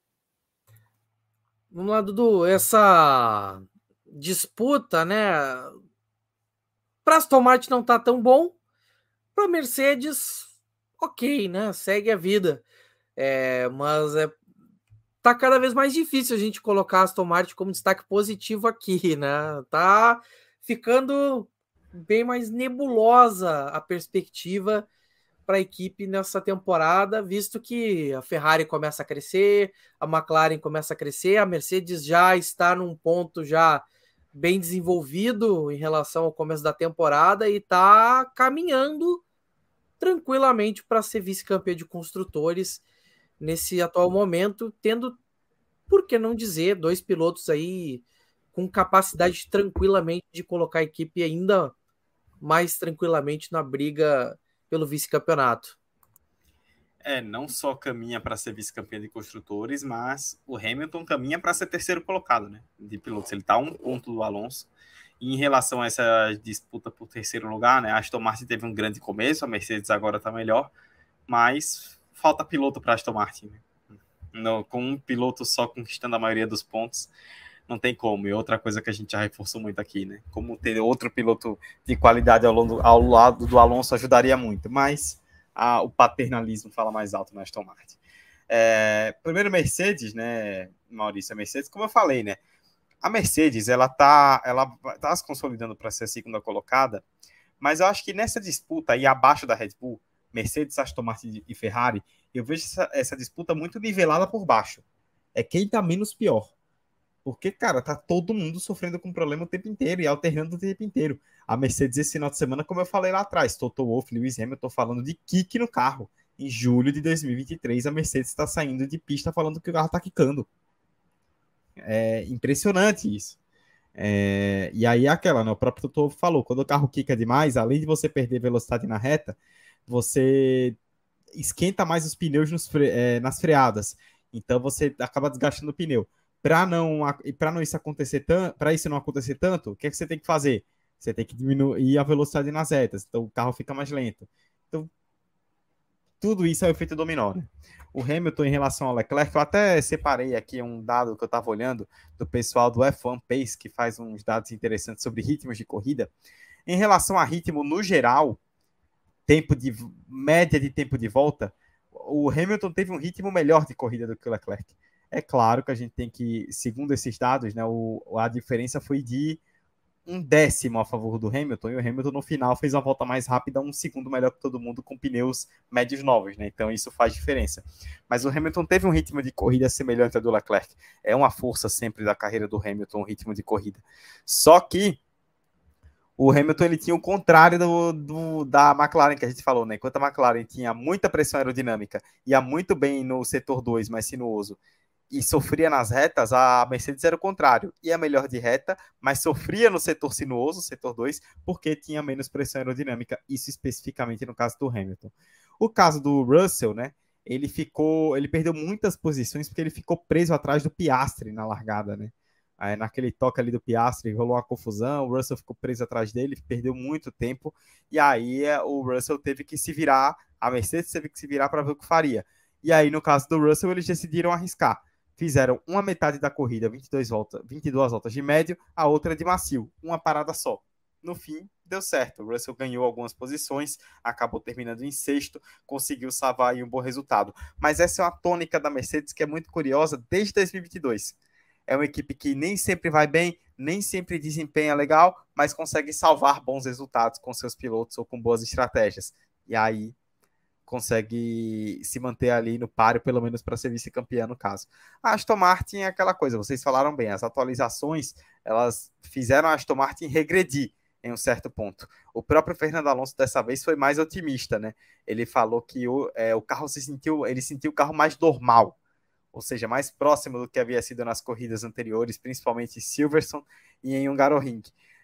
Vamos lá, Dudu, essa disputa, né? Para Aston Martin não tá tão bom, para Mercedes, ok, né? Segue a vida. É, mas é, tá cada vez mais difícil a gente colocar a Aston Martin como destaque positivo aqui, né? Tá ficando bem mais nebulosa a perspectiva para a equipe nessa temporada, visto que a Ferrari começa a crescer, a McLaren começa a crescer, a Mercedes já está num ponto já bem desenvolvido em relação ao começo da temporada e está caminhando tranquilamente para ser vice-campeã de construtores nesse atual momento, tendo, por que não dizer, dois pilotos aí com capacidade tranquilamente de colocar a equipe ainda mais tranquilamente na briga pelo vice-campeonato. É, não só caminha para ser vice-campeão de construtores, mas o Hamilton caminha para ser terceiro colocado, né, de pilotos. Ele está a um ponto do Alonso. E em relação a essa disputa por terceiro lugar, né, a Aston Martin teve um grande começo, a Mercedes agora está melhor, mas falta piloto para a Aston Martin. No, com um piloto só conquistando a maioria dos pontos, não tem como. E outra coisa que a gente já reforçou muito aqui, né? Como ter outro piloto de qualidade ao, longo, ao lado do Alonso ajudaria muito, mas a, o paternalismo fala mais alto na Aston Martin. É, primeiro, Mercedes, né, Maurício? A Mercedes, como eu falei, né? A Mercedes, ela tá, ela tá se consolidando para ser a segunda colocada, mas eu acho que nessa disputa aí abaixo da Red Bull, Mercedes, Aston Martin e Ferrari, eu vejo essa, essa disputa muito nivelada por baixo. É quem tá menos pior. Porque, cara, tá todo mundo sofrendo com problema o tempo inteiro e alternando o tempo inteiro. A Mercedes esse final de semana, como eu falei lá atrás, Toto Wolff, Lewis Hamilton falando de kick no carro. Em julho de dois mil e vinte e três, a Mercedes está saindo de pista falando que o carro tá quicando. É impressionante isso. É, e aí aquela, né, o próprio Toto Wolff falou, quando o carro quica demais, além de você perder velocidade na reta, você esquenta mais os pneus nos fre- é, nas freadas. Então você acaba desgastando o pneu. Para não, para não isso acontecer tanto, para isso não acontecer tanto, o que, é que você tem que fazer? Você tem que diminuir a velocidade nas retas, então o carro fica mais lento. Então, tudo isso é o efeito dominó, né? O Hamilton, em relação ao Leclerc, eu até separei aqui um dado que eu estava olhando do pessoal do F um Pace, que faz uns dados interessantes sobre ritmos de corrida. Em relação a ritmo no geral, tempo de média de tempo de volta, o Hamilton teve um ritmo melhor de corrida do que o Leclerc. É claro que a gente tem que, segundo esses dados, né, o, a diferença foi de um décimo a favor do Hamilton, e o Hamilton no final fez uma volta mais rápida, um segundo melhor que todo mundo com pneus médios novos, né? Então isso faz diferença. Mas o Hamilton teve um ritmo de corrida semelhante ao do Leclerc. É uma força sempre da carreira do Hamilton, o ritmo de corrida. Só que o Hamilton ele tinha o contrário do, do, da McLaren que a gente falou, né? Enquanto a McLaren tinha muita pressão aerodinâmica, ia muito bem no setor dois, mais sinuoso, e sofria nas retas, a Mercedes era o contrário. Ia melhor de reta, mas sofria no setor sinuoso, setor dois, porque tinha menos pressão aerodinâmica, isso especificamente no caso do Hamilton. O caso do Russell, né? Ele ficou, ele perdeu muitas posições porque ele ficou preso atrás do Piastri na largada, né? Aí, naquele toque ali do Piastri, rolou uma confusão, o Russell ficou preso atrás dele, perdeu muito tempo, e aí o Russell teve que se virar, a Mercedes teve que se virar para ver o que faria. E aí, no caso do Russell, eles decidiram arriscar. Fizeram uma metade da corrida, vinte e duas voltas, vinte e duas voltas de médio, a outra de macio, uma parada só. No fim, deu certo. O Russell ganhou algumas posições, acabou terminando em sexto, conseguiu salvar aí um bom resultado. Mas essa é uma tônica da Mercedes que é muito curiosa desde dois mil e vinte e dois. É uma equipe que nem sempre vai bem, nem sempre desempenha legal, mas consegue salvar bons resultados com seus pilotos ou com boas estratégias. E aí consegue se manter ali no páreo, pelo menos para ser vice-campeã no caso. A Aston Martin é aquela coisa, vocês falaram bem, as atualizações, elas fizeram a Aston Martin regredir em um certo ponto. O próprio Fernando Alonso dessa vez foi mais otimista, né? Ele falou que o, é, o carro se sentiu, ele sentiu o carro mais normal, ou seja, mais próximo do que havia sido nas corridas anteriores, principalmente em Silverstone e em Hungaroring.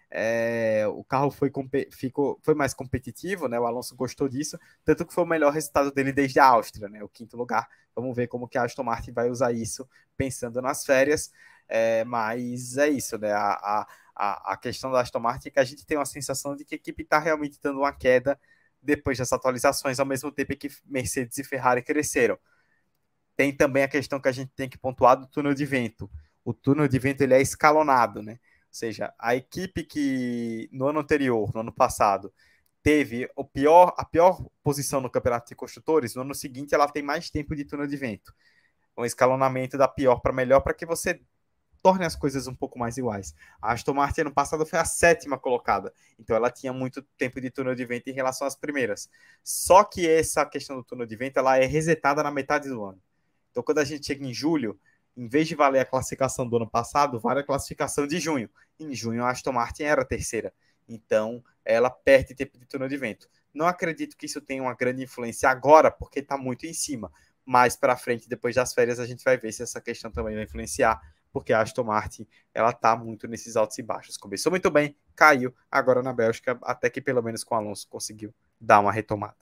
É, o carro foi, ficou, foi mais competitivo, né? O Alonso gostou disso, tanto que foi o melhor resultado dele desde a Áustria, né? O quinto lugar. Vamos ver como que a Aston Martin vai usar isso pensando nas férias, é, mas é isso, né? A, a, a questão da Aston Martin é que a gente tem uma sensação de que a equipe está realmente dando uma queda depois das atualizações, ao mesmo tempo que Mercedes e Ferrari cresceram. Tem também a questão que a gente tem que pontuar do túnel de vento. O túnel de vento ele é escalonado, né? Ou seja, a equipe que no ano anterior, no ano passado, teve o pior, a pior posição no campeonato de construtores, no ano seguinte ela tem mais tempo de túnel de vento. Um escalonamento da pior para melhor para que você torne as coisas um pouco mais iguais. A Aston Martin ano passado foi a sétima colocada, então ela tinha muito tempo de túnel de vento em relação às primeiras. Só que essa questão do túnel de vento ela é resetada na metade do ano. Então quando a gente chega em julho, em vez de valer a classificação do ano passado, vale a classificação de junho. Em junho, a Aston Martin era a terceira. Então, ela perde tempo de túnel de vento. Não acredito que isso tenha uma grande influência agora, porque está muito em cima. Mais para frente, depois das férias, a gente vai ver se essa questão também vai influenciar, porque a Aston Martin ela está muito nesses altos e baixos. Começou muito bem, caiu. Agora na Bélgica, até que pelo menos com o Alonso conseguiu dar uma retomada.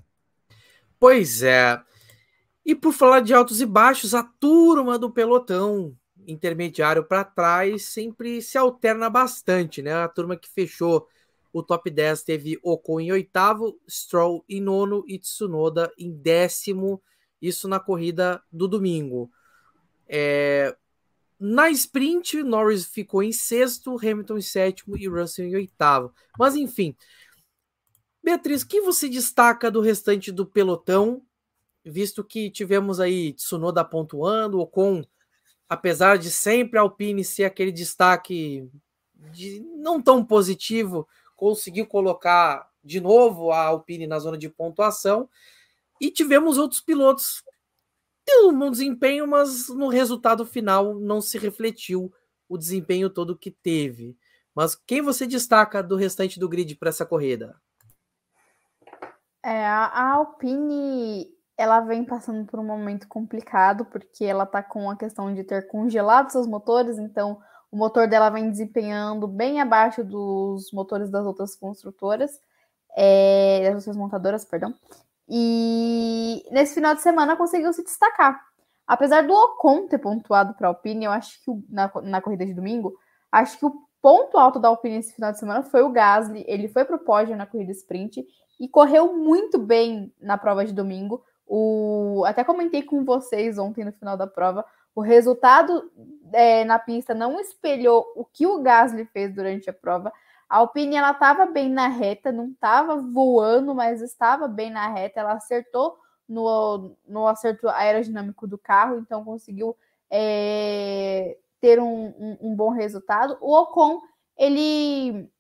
Pois é. E por falar de altos e baixos, a turma do pelotão intermediário para trás sempre se alterna bastante, né? A turma que fechou o top dez teve Ocon em oitavo, Stroll em nono e Tsunoda em décimo, isso na corrida do domingo. É... Na sprint, Norris ficou em sexto, Hamilton em sétimo e Russell em oitavo. Mas enfim, Beatriz, o que você destaca do restante do pelotão, visto que tivemos aí Tsunoda pontuando, Ocon, apesar de sempre a Alpine ser aquele destaque de não tão positivo, conseguiu colocar de novo a Alpine na zona de pontuação, e tivemos outros pilotos tendo um bom desempenho, mas no resultado final não se refletiu o desempenho todo que teve. Mas quem você destaca do restante do grid para essa corrida? É, a Alpine, ela vem passando por um momento complicado, porque ela está com a questão de ter congelado seus motores, então o motor dela vem desempenhando bem abaixo dos motores das outras construtoras, é, das outras montadoras, perdão. E nesse final de semana conseguiu se destacar. Apesar do Ocon ter pontuado para a Alpine, eu acho que na, na corrida de domingo, acho que o ponto alto da Alpine nesse final de semana foi o Gasly. Ele foi para o pódio na corrida sprint e correu muito bem na prova de domingo. O, até comentei com vocês ontem no final da prova, o resultado é, na pista não espelhou o que o Gasly fez durante a prova. A Alpine, ela estava bem na reta, não estava voando, mas estava bem na reta. Ela acertou no, no acerto aerodinâmico do carro, então conseguiu é, ter um, um, um bom resultado. O Ocon, ele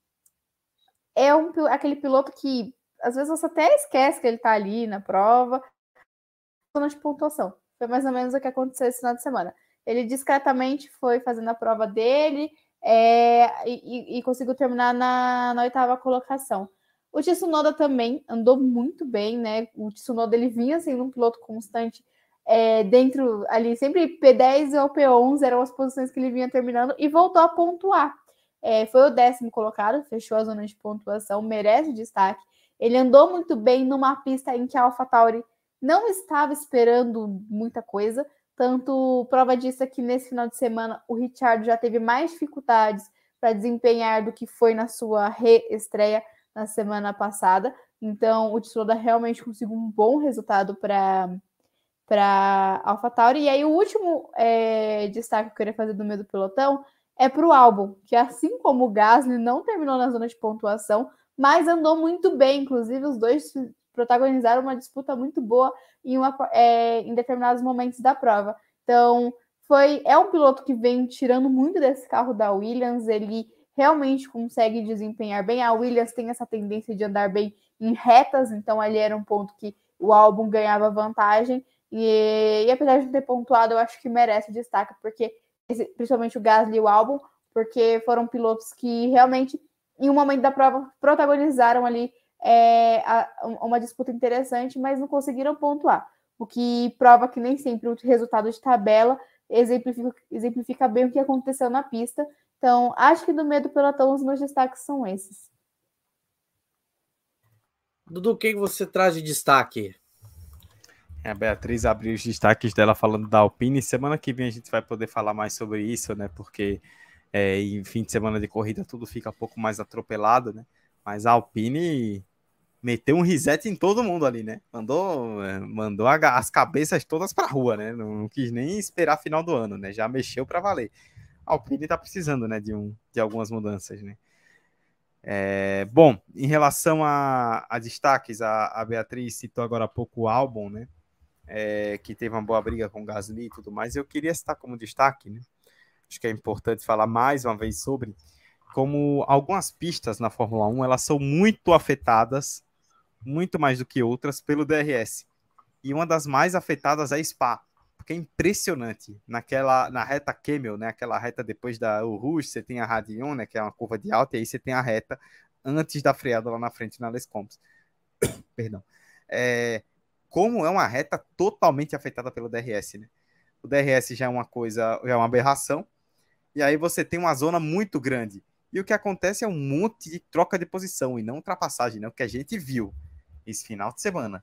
é um, aquele piloto que às vezes você até esquece que ele está ali na prova. Zona de pontuação. Foi mais ou menos o que aconteceu esse final de semana. Ele discretamente foi fazendo a prova dele, É, e, e conseguiu terminar na, na oitava colocação. O Tsunoda também andou muito bem, né? O Tsunoda, ele vinha sendo um piloto constante é, dentro ali, sempre P dez ou P onze eram as posições que ele vinha terminando e voltou a pontuar. É, foi o décimo colocado, fechou a zona de pontuação, merece destaque. Ele andou muito bem numa pista em que a AlphaTauri não estava esperando muita coisa. Tanto prova disso é que nesse final de semana o Ricciardo já teve mais dificuldades para desempenhar do que foi na sua reestreia na semana passada. Então o Tsunoda realmente conseguiu um bom resultado para para AlphaTauri. E aí o último é, destaque que eu queria fazer do meio do pelotão é para o Albon, que assim como o Gasly não terminou na zona de pontuação, mas andou muito bem. Inclusive os dois protagonizaram uma disputa muito boa em, uma, é, em determinados momentos da prova. Então, foi, é um piloto que vem tirando muito desse carro da Williams, ele realmente consegue desempenhar bem. A Williams tem essa tendência de andar bem em retas, então ali era um ponto que o Albon ganhava vantagem, e, e apesar de não ter pontuado, eu acho que merece destaque, porque principalmente o Gasly e o Albon, porque foram pilotos que realmente, em um momento da prova, protagonizaram ali É, a, uma disputa interessante, mas não conseguiram pontuar, o que prova que nem sempre o resultado de tabela exemplifica, exemplifica bem o que aconteceu na pista. Então, acho que do meio do pelotão os meus destaques são esses. Dudu, o que você traz de destaque? A Beatriz abriu os destaques dela falando da Alpine. Semana que vem a gente vai poder falar mais sobre isso, né? Porque é, em fim de semana de corrida tudo fica um pouco mais atropelado, né? Mas a Alpine meteu um reset em todo mundo ali, né? Mandou, mandou as cabeças todas pra rua, né? Não, não quis nem esperar final do ano, né? Já mexeu pra valer. A Alpine tá precisando, né? De, um, de algumas mudanças, né? É, bom, em relação a, a destaques, a, a Beatriz citou agora há pouco o Albon, né? É, que teve uma boa briga com o Gasly e tudo mais. Eu queria citar como destaque, né? Acho que é importante falar mais uma vez sobre como algumas pistas na Fórmula um, elas são muito afetadas, muito mais do que outras, pelo D R S. E uma das mais afetadas é Spa, porque é impressionante. Naquela, na reta Kemmel, né, aquela reta depois da Rouge, você tem a Radion, né, que é uma curva de alta, e aí você tem a reta antes da freada lá na frente na Les Combes. Perdão. É, como é uma reta totalmente afetada pelo D R S, né? O D R S já é uma coisa, já é uma aberração, e aí você tem uma zona muito grande. E o que acontece é um monte de troca de posição e não ultrapassagem, né? O que a gente viu esse final de semana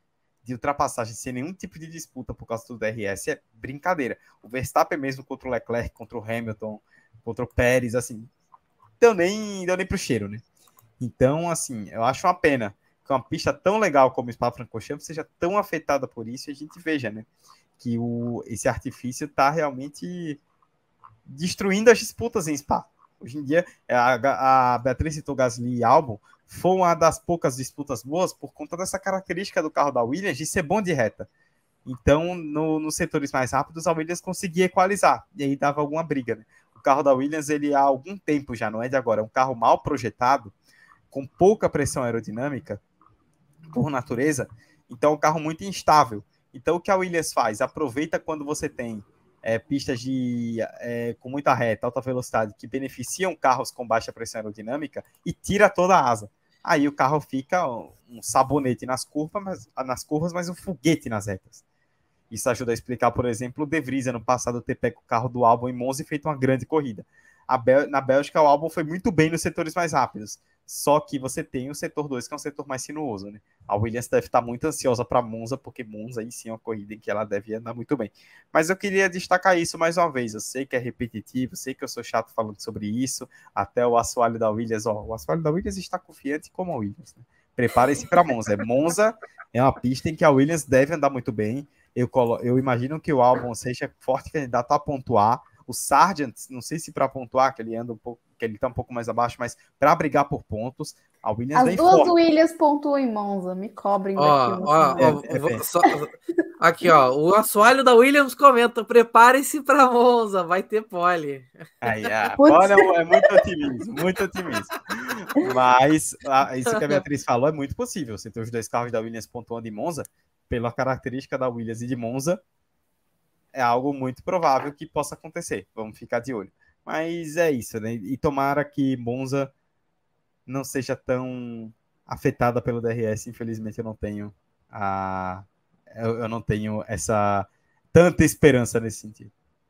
de ultrapassagem sem nenhum tipo de disputa por causa do D R S é brincadeira. O Verstappen mesmo contra o Leclerc, contra o Hamilton, contra o Pérez, assim, deu nem, deu nem pro cheiro, né? Então, assim, eu acho uma pena que uma pista tão legal como o Spa-Francorchamps seja tão afetada por isso e a gente veja, né, que o, esse artifício está realmente destruindo as disputas em Spa. Hoje em dia, a, a Beatriz citou Gasly e Albon, foi uma das poucas disputas boas por conta dessa característica do carro da Williams de ser bom de reta. Então, no, nos setores mais rápidos, a Williams conseguia equalizar, e aí dava alguma briga, né? O carro da Williams, ele há algum tempo já, não é de agora, é um carro mal projetado, com pouca pressão aerodinâmica, por natureza, então é um carro muito instável. Então, o que a Williams faz? Aproveita quando você tem é, pistas de, é, com muita reta, alta velocidade, que beneficiam carros com baixa pressão aerodinâmica e tira toda a asa. Aí o carro fica um sabonete nas curvas, mas, nas curvas, mas um foguete nas retas. Isso ajuda a explicar, por exemplo, o De Vries ano passado ter pego o carro do Albon em Monza e feito uma grande corrida. A Bel- na Bélgica, o Albon foi muito bem nos setores mais rápidos. Só que você tem o setor dois, que é um setor mais sinuoso, né? A Williams deve estar muito ansiosa para Monza, porque Monza aí sim é uma corrida em que ela deve andar muito bem. Mas eu queria destacar isso mais uma vez. Eu sei que é repetitivo, sei que eu sou chato falando sobre isso. Até o assoalho da Williams, ó, o assoalho da Williams está confiante como a Williams, né? Prepare-se para Monza. Monza é uma pista em que a Williams deve andar muito bem. Eu, colo... eu imagino que o Albon seja forte candidato a pontuar. O Sargent, não sei se para pontuar, que ele anda um pouco, que ele tá um pouco mais abaixo, mas para brigar por pontos, a Williams As vem duas forte. Williams pontuam em Monza, me cobrem Ó, daqui. ó, ó, É, é vou- bem. só- aqui, ó, o assoalho da Williams comenta: prepare-se para Monza, vai ter pole. Aí, a Putz. Paula é, é muito otimismo, muito otimismo. Mas a, isso que a Beatriz falou é muito possível. Você ter os dois carros da Williams pontuando em Monza, pela característica da Williams e de Monza, é algo muito provável que possa acontecer. Vamos ficar de olho. Mas é isso, né? E tomara que Monza não seja tão afetada pelo D R S. Infelizmente, eu não tenho a, eu, eu não tenho essa tanta esperança nesse sentido.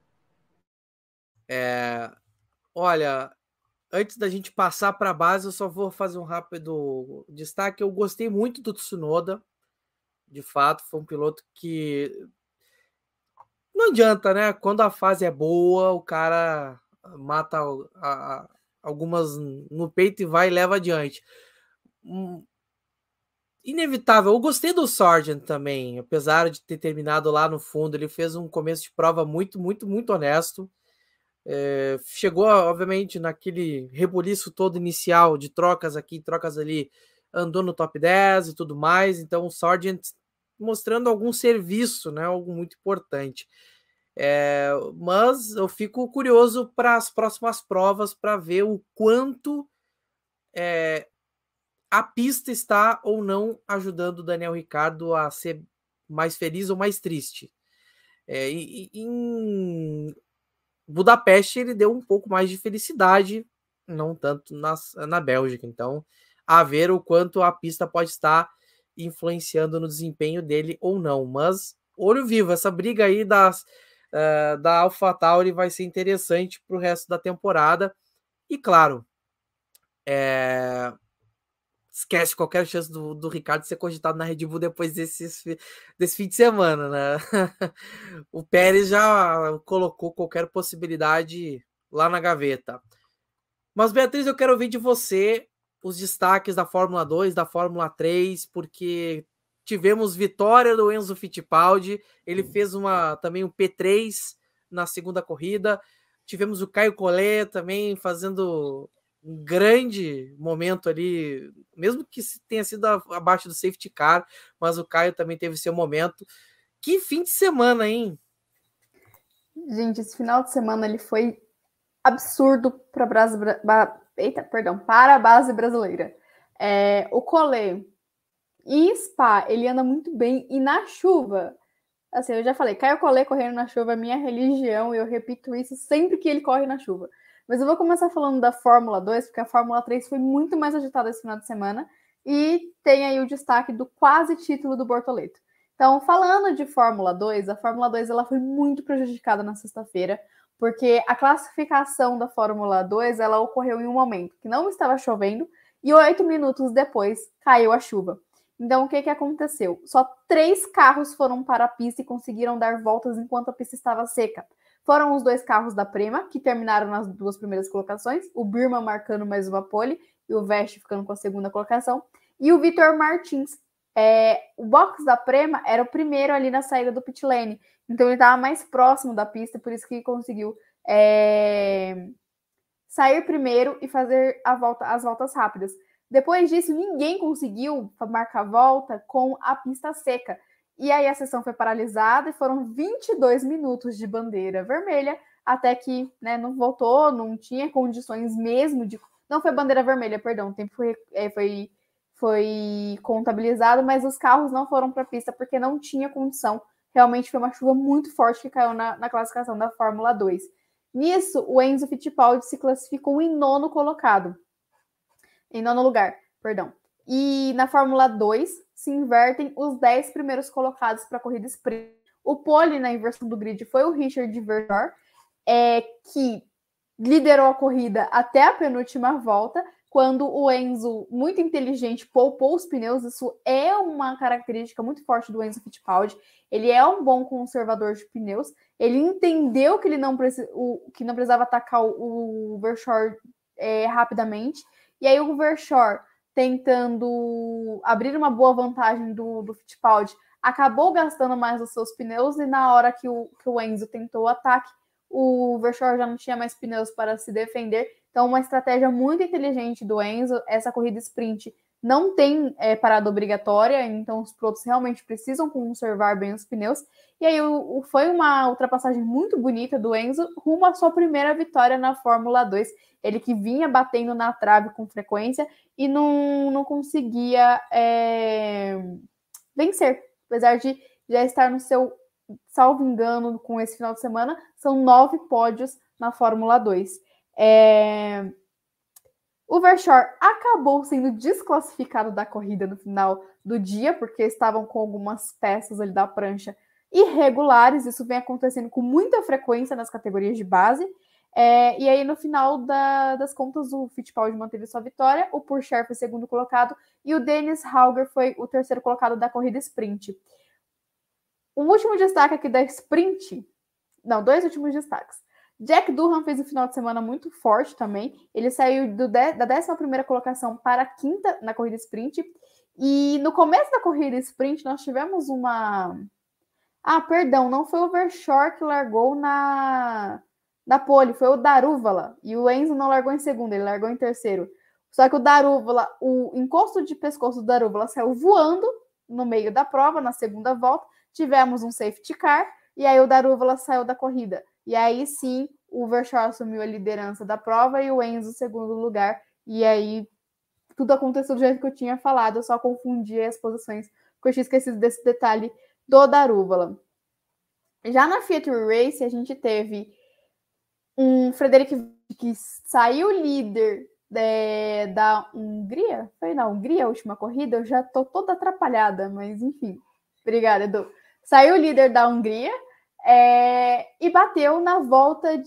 É, olha, antes da gente passar para a base, eu só vou fazer um rápido destaque. Eu gostei muito do Tsunoda. De fato, foi um piloto que não adianta, né? Quando a fase é boa, o cara mata a, a, algumas no peito e vai e leva adiante. Hum, inevitável. Eu gostei do Sargent também, apesar de ter terminado lá no fundo. Ele fez um começo de prova muito, muito, muito honesto. É, chegou, obviamente, naquele rebuliço todo inicial de trocas aqui, trocas ali, andou no top dez e tudo mais. Então, o Sargent mostrando algum serviço, né? Algo muito importante. É, mas eu fico curioso para as próximas provas para ver o quanto é, a pista está ou não ajudando o Daniel Ricciardo a ser mais feliz ou mais triste. É, e, e, em Budapeste ele deu um pouco mais de felicidade, não tanto nas, na Bélgica. Então, a ver o quanto a pista pode estar influenciando no desempenho dele ou não. Mas, olho vivo, essa briga aí das, uh, da AlphaTauri vai ser interessante para o resto da temporada. E, claro, é... esquece qualquer chance do, do Ricardo ser cogitado na Red Bull depois desse, desse fim de semana, né? O Pérez já colocou qualquer possibilidade lá na gaveta. Mas, Beatriz, eu quero ouvir de você os destaques da Fórmula dois, da Fórmula três, porque tivemos vitória do Enzo Fittipaldi, ele fez uma, também um P três na segunda corrida, tivemos o Caio Collet também fazendo um grande momento ali, mesmo que tenha sido abaixo do safety car, mas o Caio também teve seu momento. Que fim de semana, hein? Gente, esse final de semana ele foi absurdo para a base, eita, perdão, para a base brasileira. É, o Collet em Spa, ele anda muito bem, e na chuva, assim, eu já falei, Caio Collet correndo na chuva é minha religião, e eu repito isso sempre que ele corre na chuva. Mas eu vou começar falando da Fórmula dois, porque a Fórmula três foi muito mais agitada esse final de semana, e tem aí o destaque do quase título do Bortoleto. Então, falando de Fórmula dois, a Fórmula dois ela foi muito prejudicada na sexta-feira, porque a classificação da Fórmula dois ela ocorreu em um momento que não estava chovendo, e oito minutos depois caiu a chuva. Então, o que, que aconteceu? Só três carros foram para a pista e conseguiram dar voltas enquanto a pista estava seca. Foram os dois carros da Prema, que terminaram nas duas primeiras colocações, o Birman marcando mais uma pole e o Vest ficando com a segunda colocação, e o Vitor Martins. É, o box da Prema era o primeiro ali na saída do pit lane, então ele estava mais próximo da pista, por isso que conseguiu é, sair primeiro e fazer a volta, as voltas rápidas. Depois disso, ninguém conseguiu marcar volta com a pista seca. E aí a sessão foi paralisada e foram vinte e dois minutos de bandeira vermelha, até que, né, não voltou, não tinha condições mesmo de... Não foi bandeira vermelha, perdão, o tempo foi, é, foi, foi contabilizado, mas os carros não foram para a pista porque não tinha condição. Realmente foi uma chuva muito forte que caiu na, na classificação da Fórmula dois. Nisso, o Enzo Fittipaldi se classificou em nono colocado. Em nono lugar, perdão. E na Fórmula dois se invertem os dez primeiros colocados para a corrida sprint. O pole na inversão do grid foi o Richard Verchor, é, que liderou a corrida até a penúltima volta, quando o Enzo, muito inteligente, poupou os pneus. Isso é uma característica muito forte do Enzo Fittipaldi. Ele é um bom conservador de pneus. Ele entendeu que ele não, preci- o, que não precisava atacar o, o Verchor é, rapidamente. E aí o Verchor, tentando abrir uma boa vantagem do, do Fittipaldi, acabou gastando mais os seus pneus, e na hora que o, que o Enzo tentou o ataque, o Verchor já não tinha mais pneus para se defender. Então, uma estratégia muito inteligente do Enzo. Essa corrida sprint não tem é, parada obrigatória, então os pilotos realmente precisam conservar bem os pneus. E aí o, o, foi uma ultrapassagem muito bonita do Enzo rumo à sua primeira vitória na Fórmula dois. Ele que vinha batendo na trave com frequência e não, não conseguia é, vencer, apesar de já estar no seu, salvo engano, com esse final de semana, são nove pódios na Fórmula dois. É... O Verchor acabou sendo desclassificado da corrida no final do dia, porque estavam com algumas peças ali da prancha irregulares. Isso vem acontecendo com muita frequência nas categorias de base. É, e aí, no final da, das contas, o Fittipaldi manteve sua vitória, o Pourchaire foi segundo colocado e o Dennis Hauger foi o terceiro colocado da corrida sprint. O último destaque aqui da sprint... Não, dois últimos destaques. Jack Durham fez um final de semana muito forte também. Ele saiu do de, da décima primeira colocação para a quinta na corrida sprint. E no começo da corrida sprint, nós tivemos uma... Ah, perdão, não foi o Verchor que largou na... da pole, foi o Daruvala. E o Enzo não largou em segundo, ele largou em terceiro. Só que o Daruvala, o encosto de pescoço do Daruvala saiu voando no meio da prova, na segunda volta. Tivemos um safety car, e aí o Daruvala saiu da corrida. E aí sim, o Verchor assumiu a liderança da prova e o Enzo segundo lugar. E aí tudo aconteceu do jeito que eu tinha falado, eu só confundi as posições, porque eu tinha esquecido desse detalhe do Daruvala. Já na Fiat Race, a gente teve um Frederic que saiu líder de, da Hungria. Foi na Hungria a última corrida? Eu já tô toda atrapalhada, mas enfim. Obrigada, Edu. Saiu líder da Hungria é, e bateu na volta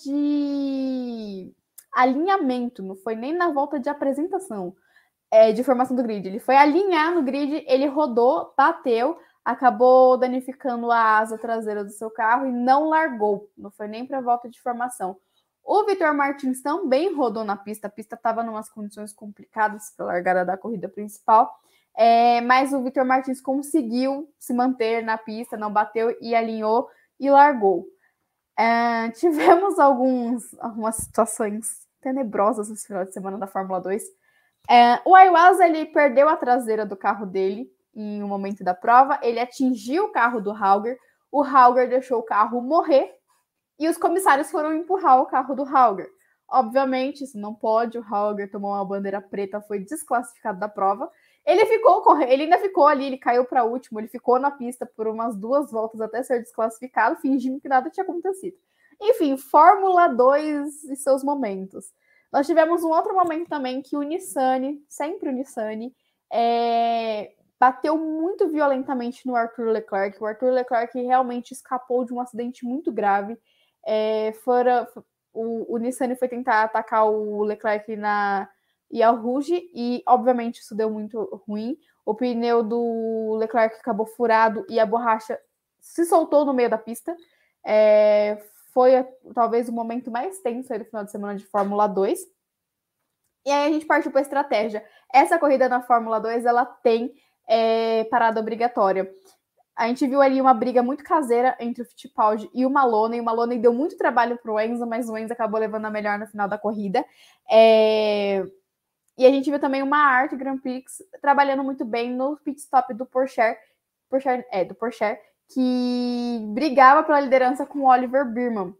de alinhamento, não foi nem na volta de apresentação, é, de formação do grid. Ele foi alinhar no grid, ele rodou, bateu, acabou danificando a asa traseira do seu carro e não largou. Não foi nem para a volta de formação. O Vitor Martins também rodou na pista. A pista estava em umas condições complicadas para a largada da corrida principal. É, mas o Vitor Martins conseguiu se manter na pista, não bateu e alinhou e largou. É, tivemos alguns, algumas situações tenebrosas nesse final de semana da Fórmula dois. É, o Iwasa, ele perdeu a traseira do carro dele em um momento da prova. Ele atingiu o carro do Hauger. O Hauger deixou o carro morrer e os comissários foram empurrar o carro do Hauger. Obviamente, isso não pode. O Hauger tomou uma bandeira preta, foi desclassificado da prova. Ele ficou correndo, ele ainda ficou ali, ele caiu para último, ele ficou na pista por umas duas voltas até ser desclassificado, fingindo que nada tinha acontecido. Enfim, Fórmula dois e seus momentos. Nós tivemos um outro momento também que o Nissany, sempre o Nissany, é, bateu muito violentamente no Arthur Leclerc. O Arthur Leclerc realmente escapou de um acidente muito grave. É, fora, o, o Nissany foi tentar atacar o Leclerc na Yale Rouge e, obviamente, isso deu muito ruim. o pneu do Leclerc acabou furado e a borracha se soltou no meio da pista. É, foi talvez o momento mais tenso aí do final de semana de Fórmula dois. E aí a gente partiu para a estratégia. Essa corrida na Fórmula dois, ela tem é, parada obrigatória. A gente viu ali uma briga muito caseira entre o Fittipaldi e o Maloney. O Maloney deu muito trabalho para o Enzo, mas o Enzo acabou levando a melhor no final da corrida. É... E a gente viu também uma Arte Grand Prix trabalhando muito bem no pit stop do Porsche, Porsche, é, do Porsche, que brigava pela liderança com o Oliver Bearman.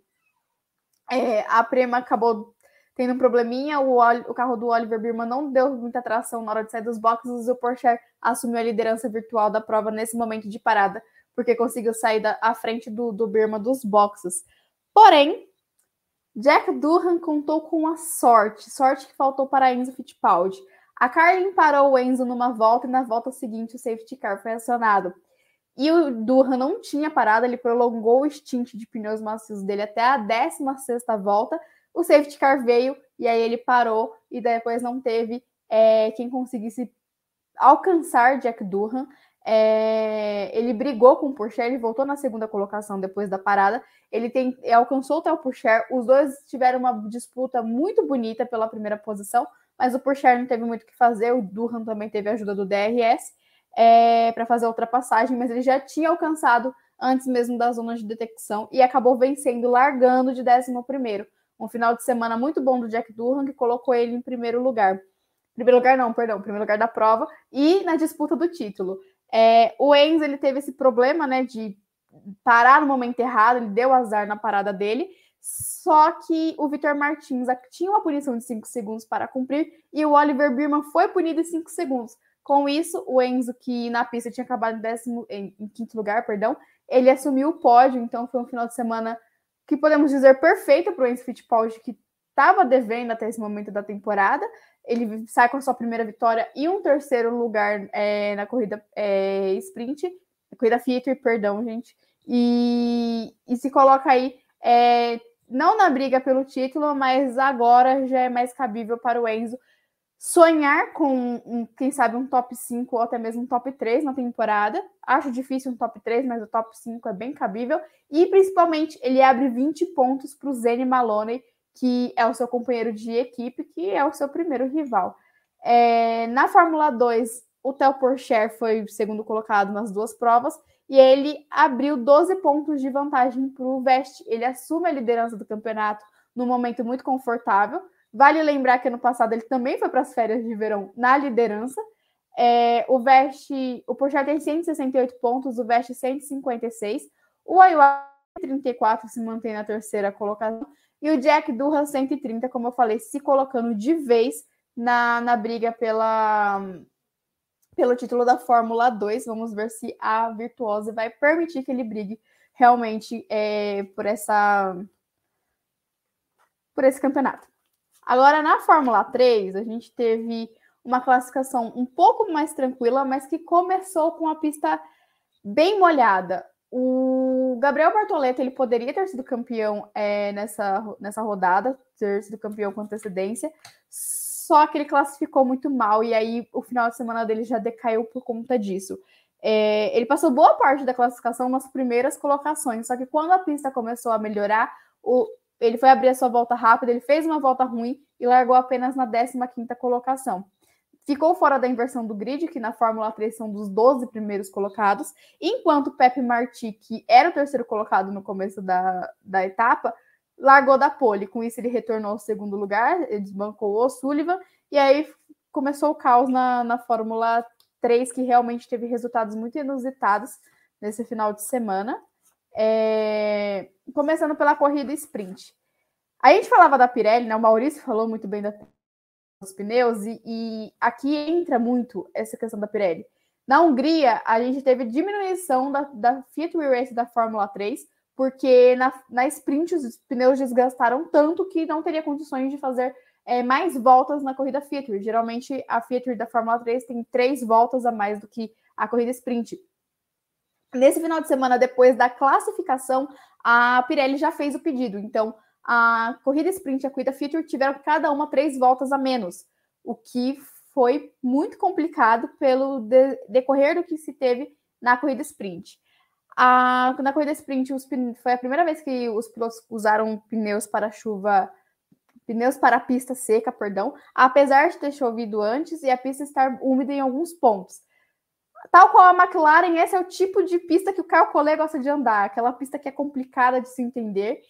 É, a Prema acabou tendo um probleminha, o, o carro do Oliver Bearman não deu muita tração na hora de sair dos boxes e o Porsche assumiu a liderança virtual da prova nesse momento de parada, porque conseguiu sair da, à frente do, do Bearman dos boxes. Porém, Jack Durham contou com a sorte, sorte que faltou para Enzo Fittipaldi. A Carlin parou o Enzo numa volta e na volta seguinte o safety car foi acionado. E o Durham não tinha parado, ele prolongou o stint de pneus macios dele até a décima sexta volta. O safety car veio e aí ele parou e depois não teve é, quem conseguisse alcançar Jack Durham. É, ele brigou com o Porsche, ele voltou na segunda colocação depois da parada. Ele tem, alcançou até o Porsche. Os dois tiveram uma disputa muito bonita pela primeira posição, mas o Porsche não teve muito o que fazer. O Durham também teve a ajuda do D R S é, para fazer a ultrapassagem, mas ele já tinha alcançado antes mesmo da zona de detecção e acabou vencendo, largando de décimo primeiro. Um final de semana muito bom do Jack Durham, que colocou ele em primeiro lugar. Primeiro lugar não, perdão, primeiro lugar da prova e na disputa do título. É, o Enzo, ele teve esse problema, né, de parar no momento errado, ele deu azar na parada dele, só que o Vitor Martins tinha uma punição de cinco segundos para cumprir e o Oliver Bearman foi punido em cinco segundos. Com isso, o Enzo, que na pista tinha acabado em, décimo, em, em quinto lugar, perdão, ele assumiu o pódio, então foi um final de semana que podemos dizer perfeito para o Enzo Fittipaldi, que estava devendo até esse momento da temporada. Ele sai com a sua primeira vitória e um terceiro lugar é, na corrida é, sprint, corrida Fiat, perdão, gente, e, e se coloca aí, é, não na briga pelo título, mas agora já é mais cabível para o Enzo sonhar com, um, quem sabe, um top cinco ou até mesmo um top três na temporada. Acho difícil um top três, mas o top cinco é bem cabível. E, principalmente, ele abre vinte pontos para o Zane Maloney, que é o seu companheiro de equipe, que é o seu primeiro rival. É, na Fórmula dois, o Theo Pourchaire foi o segundo colocado nas duas provas, e ele abriu doze pontos de vantagem para o Vest. Ele assume a liderança do campeonato num momento muito confortável. Vale lembrar que ano passado ele também foi para as férias de verão na liderança. É, o Vest, o Pourchaire tem cento e sessenta e oito pontos, o Vest cento e cinquenta e seis, o Aiwa trinta e quatro se mantém na terceira colocação, e o Jack Durham cento e trinta, como eu falei, se colocando de vez na, na briga pela, pelo título da Fórmula dois. Vamos ver se a Virtuose vai permitir que ele brigue realmente é, por, essa, por esse campeonato. Agora, na Fórmula três, a gente teve uma classificação um pouco mais tranquila, mas que começou com a pista bem molhada. O Gabriel Bortoleto, ele poderia ter sido campeão é, nessa, nessa rodada, ter sido campeão com antecedência, só que ele classificou muito mal, e aí o final de semana dele já decaiu por conta disso. É, ele passou boa parte da classificação nas primeiras colocações, só que quando a pista começou a melhorar, o ele foi abrir a sua volta rápida, ele fez uma volta ruim e largou apenas na décima quinta colocação. Ficou fora da inversão do grid, que na Fórmula três são dos doze primeiros colocados, enquanto Pepe Martí, que era o terceiro colocado no começo da, da etapa, largou da pole. Com isso, ele retornou ao segundo lugar, ele desbancou o Sullivan, e aí começou o caos na, na Fórmula três, que realmente teve resultados muito inusitados nesse final de semana. É... Começando pela corrida sprint. A gente falava da Pirelli, né? O Maurício falou muito bem da... dos pneus, e, e aqui entra muito essa questão da Pirelli. Na Hungria, a gente teve diminuição da, da Fiat Wheel Race da Fórmula três, porque na, na sprint os pneus desgastaram tanto que não teria condições de fazer é, mais voltas na corrida Fiat Wheel. Geralmente, a Fiat Wheel da Fórmula três tem três voltas a mais do que a corrida sprint. Nesse final de semana, depois da classificação, a Pirelli já fez o pedido. Então, a corrida sprint e a corrida Fiat Wheel tiveram cada uma três voltas a menos, o que foi muito complicado pelo de, decorrer do que se teve na corrida sprint. A, na corrida sprint os, foi a primeira vez que os pilotos usaram pneus para chuva, pneus para a pista seca, perdão, apesar de ter chovido antes e a pista estar úmida em alguns pontos. Tal qual a McLaren, esse é o tipo de pista que o Caio Collet gosta de andar, aquela pista que é complicada de se entender,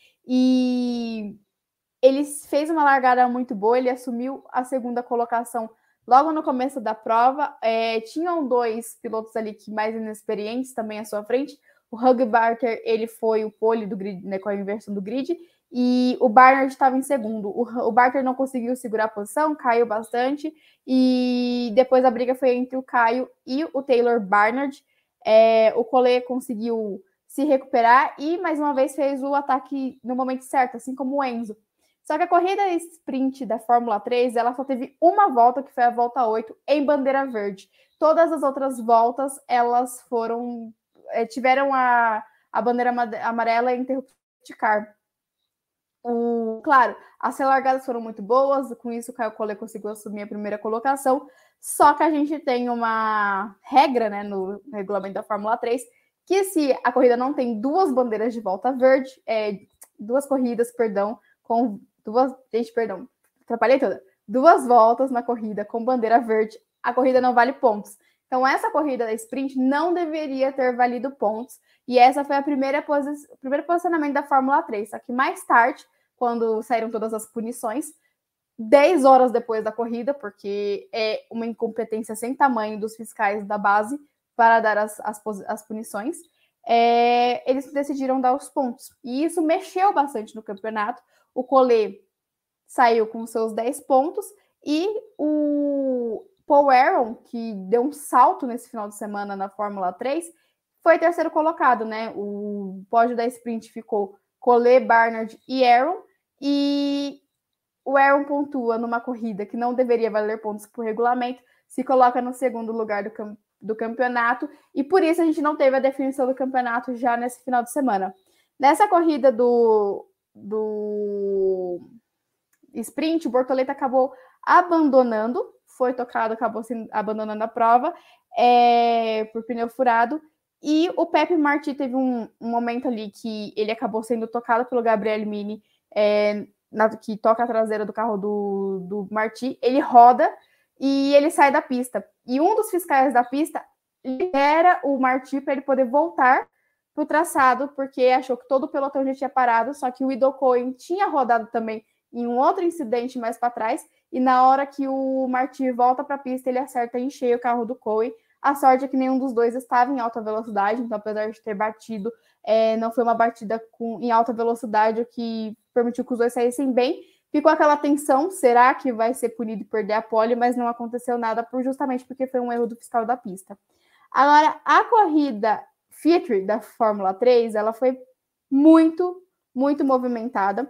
e ele fez uma largada muito boa, ele assumiu a segunda colocação logo no começo da prova. É, tinham dois pilotos ali que mais inexperientes também à sua frente. O Hugh Barter, ele foi o pole do grid, né, com a inversão do grid, e o Barnard estava em segundo. O, o Barter não conseguiu segurar a posição, caiu bastante, e depois a briga foi entre o Caio e o Taylor Barnard. É, o Collet conseguiu se recuperar e, mais uma vez, fez o ataque no momento certo, assim como o Enzo. Só que a corrida sprint da Fórmula três, ela só teve uma volta, que foi a volta oito, em bandeira verde. Todas as outras voltas, elas foram... tiveram a, a bandeira amarela e interrupção de car. O, claro, as largadas foram muito boas, com isso o Caio Collet conseguiu assumir a primeira colocação, só que a gente tem uma regra, né, no regulamento da Fórmula três, que se a corrida não tem duas bandeiras de volta verde, é, duas corridas, perdão, com duas, gente, perdão, atrapalhei toda, duas voltas na corrida com bandeira verde, a corrida não vale pontos. Então, essa corrida da sprint não deveria ter valido pontos. E essa foi a primeira posi- o primeiro posicionamento da Fórmula três. Só que mais tarde, quando saíram todas as punições, dez horas depois da corrida, porque é uma incompetência sem tamanho dos fiscais da base para dar as, as, as punições, é, eles decidiram dar os pontos. E isso mexeu bastante no campeonato. O Collet saiu com seus dez pontos e o Paul Aron, que deu um salto nesse final de semana na Fórmula três, foi terceiro colocado, né? O pódio da sprint ficou Collet, Barnard e Aron, e o Aron pontua numa corrida que não deveria valer pontos por regulamento, se coloca no segundo lugar do, cam- do campeonato, e por isso a gente não teve a definição do campeonato já nesse final de semana. Nessa corrida do, do sprint, o Bortoleto acabou abandonando, foi tocado, acabou se abandonando a prova é, por pneu furado, e o Pepe Martí teve um, um momento ali que ele acabou sendo tocado pelo Gabriel Mini, é, na, que toca a traseira do carro do, do Martí, ele roda e ele sai da pista, e um dos fiscais da pista libera o Martí para ele poder voltar para o traçado, porque achou que todo o pelotão já tinha parado, só que o Ido Cohen tinha rodado também em um outro incidente mais para trás, e na hora que o Martí volta para a pista, ele acerta em cheio o carro do Cohen. A sorte é que nenhum dos dois estava em alta velocidade, então apesar de ter batido, é, não foi uma batida com, em alta velocidade, o que permitiu que os dois saíssem bem. Ficou aquela tensão, será que vai ser punido e perder a pole? Mas não aconteceu nada, por, justamente porque foi um erro do fiscal da pista. Agora, a corrida Fiat da Fórmula três, ela foi muito, muito movimentada.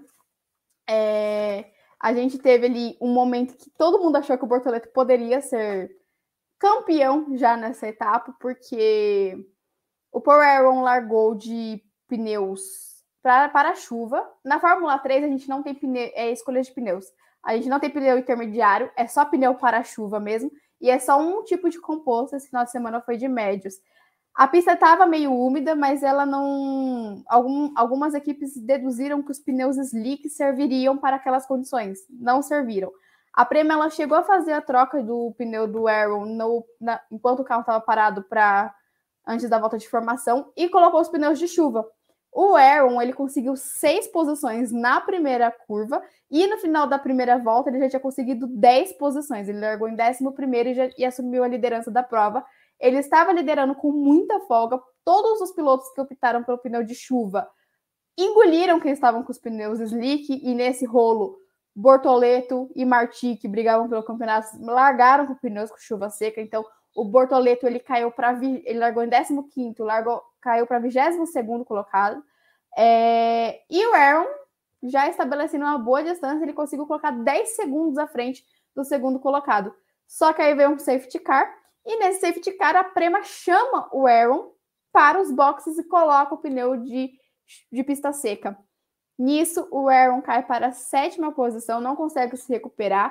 É, a gente teve ali um momento que todo mundo achou que o Bortoleto poderia ser campeão já nessa etapa, porque o Paul Aron largou de pneus pra, para a chuva. Na Fórmula três, a gente não tem pneu, é, escolha de pneus. A gente não tem pneu intermediário, é só pneu para a chuva mesmo, e é só um tipo de composto. Esse final de semana foi de médios. A pista estava meio úmida, mas ela não... Algum, algumas equipes deduziram que os pneus slick serviriam para aquelas condições. Não serviram. A Prema, ela chegou a fazer a troca do pneu do Aron no, na, enquanto o carro estava parado pra, antes da volta de formação, e colocou os pneus de chuva. O Aron, ele conseguiu seis posições na primeira curva, e no final da primeira volta ele já tinha conseguido dez posições. Ele largou em décimo primeiro e, já, e assumiu a liderança da prova. Ele estava liderando com muita folga. Todos os pilotos que optaram pelo pneu de chuva engoliram quem estavam com os pneus slick, e nesse rolo, Bortoleto e Martí, que brigavam pelo campeonato, largaram com pneus com chuva seca. Então, o Bortoleto, ele caiu para ele largou em décimo quinto, largou, caiu para vigésimo segundo colocado. É, e o Aron, já estabelecendo uma boa distância, ele conseguiu colocar dez segundos à frente do segundo colocado. Só que aí veio um safety car, e nesse safety car a Prema chama o Aron para os boxes e coloca o pneu de, de pista seca. Nisso, o Aron cai para a sétima posição, não consegue se recuperar.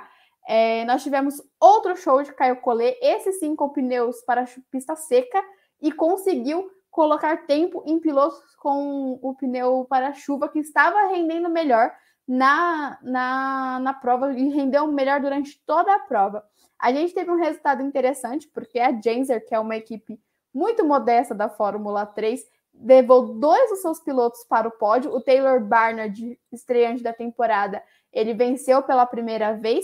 É, nós tivemos outro show de Caio Collet, esse sim com pneus para pista seca, e conseguiu colocar tempo em pilotos com o pneu para chuva, que estava rendendo melhor na, na, na prova e rendeu melhor durante toda a prova. A gente teve um resultado interessante, porque a Genser, que é uma equipe muito modesta da Fórmula três, levou dois dos seus pilotos para o pódio. O Taylor Barnard, estreante da temporada, ele venceu pela primeira vez.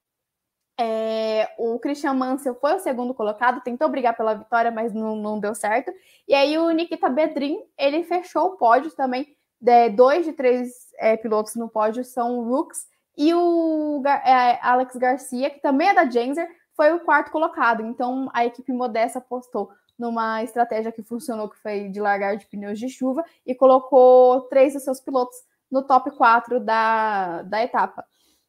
É, o Christian Mansell foi o segundo colocado, tentou brigar pela vitória, mas não, não deu certo. E aí o Nikita Bedrin, ele fechou o pódio também. De, dois de três é, pilotos no pódio são rookies. E o é, Alex Garcia, que também é da Genser, foi o quarto colocado. Então a equipe modesta apostou numa estratégia que funcionou, que foi de largar de pneus de chuva, e colocou três dos seus pilotos no top quatro da, da etapa.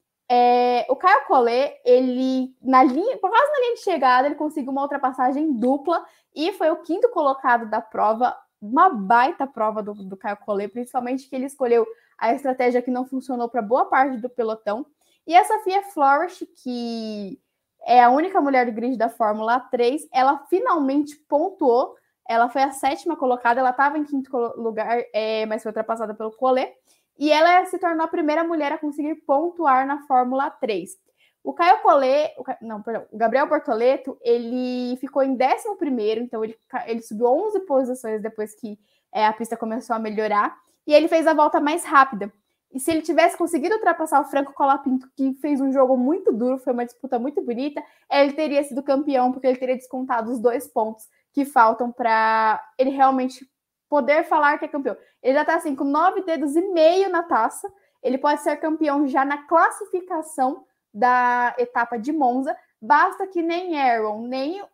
É, o Caio Collet, ele, na linha, quase na linha de chegada, ele conseguiu uma ultrapassagem dupla e foi o quinto colocado da prova. Uma baita prova do, do Caio Collet, principalmente que ele escolheu a estratégia que não funcionou para boa parte do pelotão. E a Sofia Flores, que é a única mulher do grid da Fórmula três, ela finalmente pontuou. Ela foi a sétima colocada, ela estava em quinto lugar, é, mas foi ultrapassada pelo Collet. E ela se tornou a primeira mulher a conseguir pontuar na Fórmula três. O Caio Collet, o, não, perdão, o Gabriel Bortoleto, ele ficou em décimo primeiro, então ele, ele subiu onze posições depois que é, a pista começou a melhorar, e ele fez a volta mais rápida. E se ele tivesse conseguido ultrapassar o Franco Colapinto, que fez um jogo muito duro, foi uma disputa muito bonita, ele teria sido campeão, porque ele teria descontado os dois pontos que faltam para ele realmente poder falar que é campeão. Ele já está assim, com nove dedos e meio na taça. Ele pode ser campeão já na classificação da etapa de Monza. Basta que nem Aaron, nem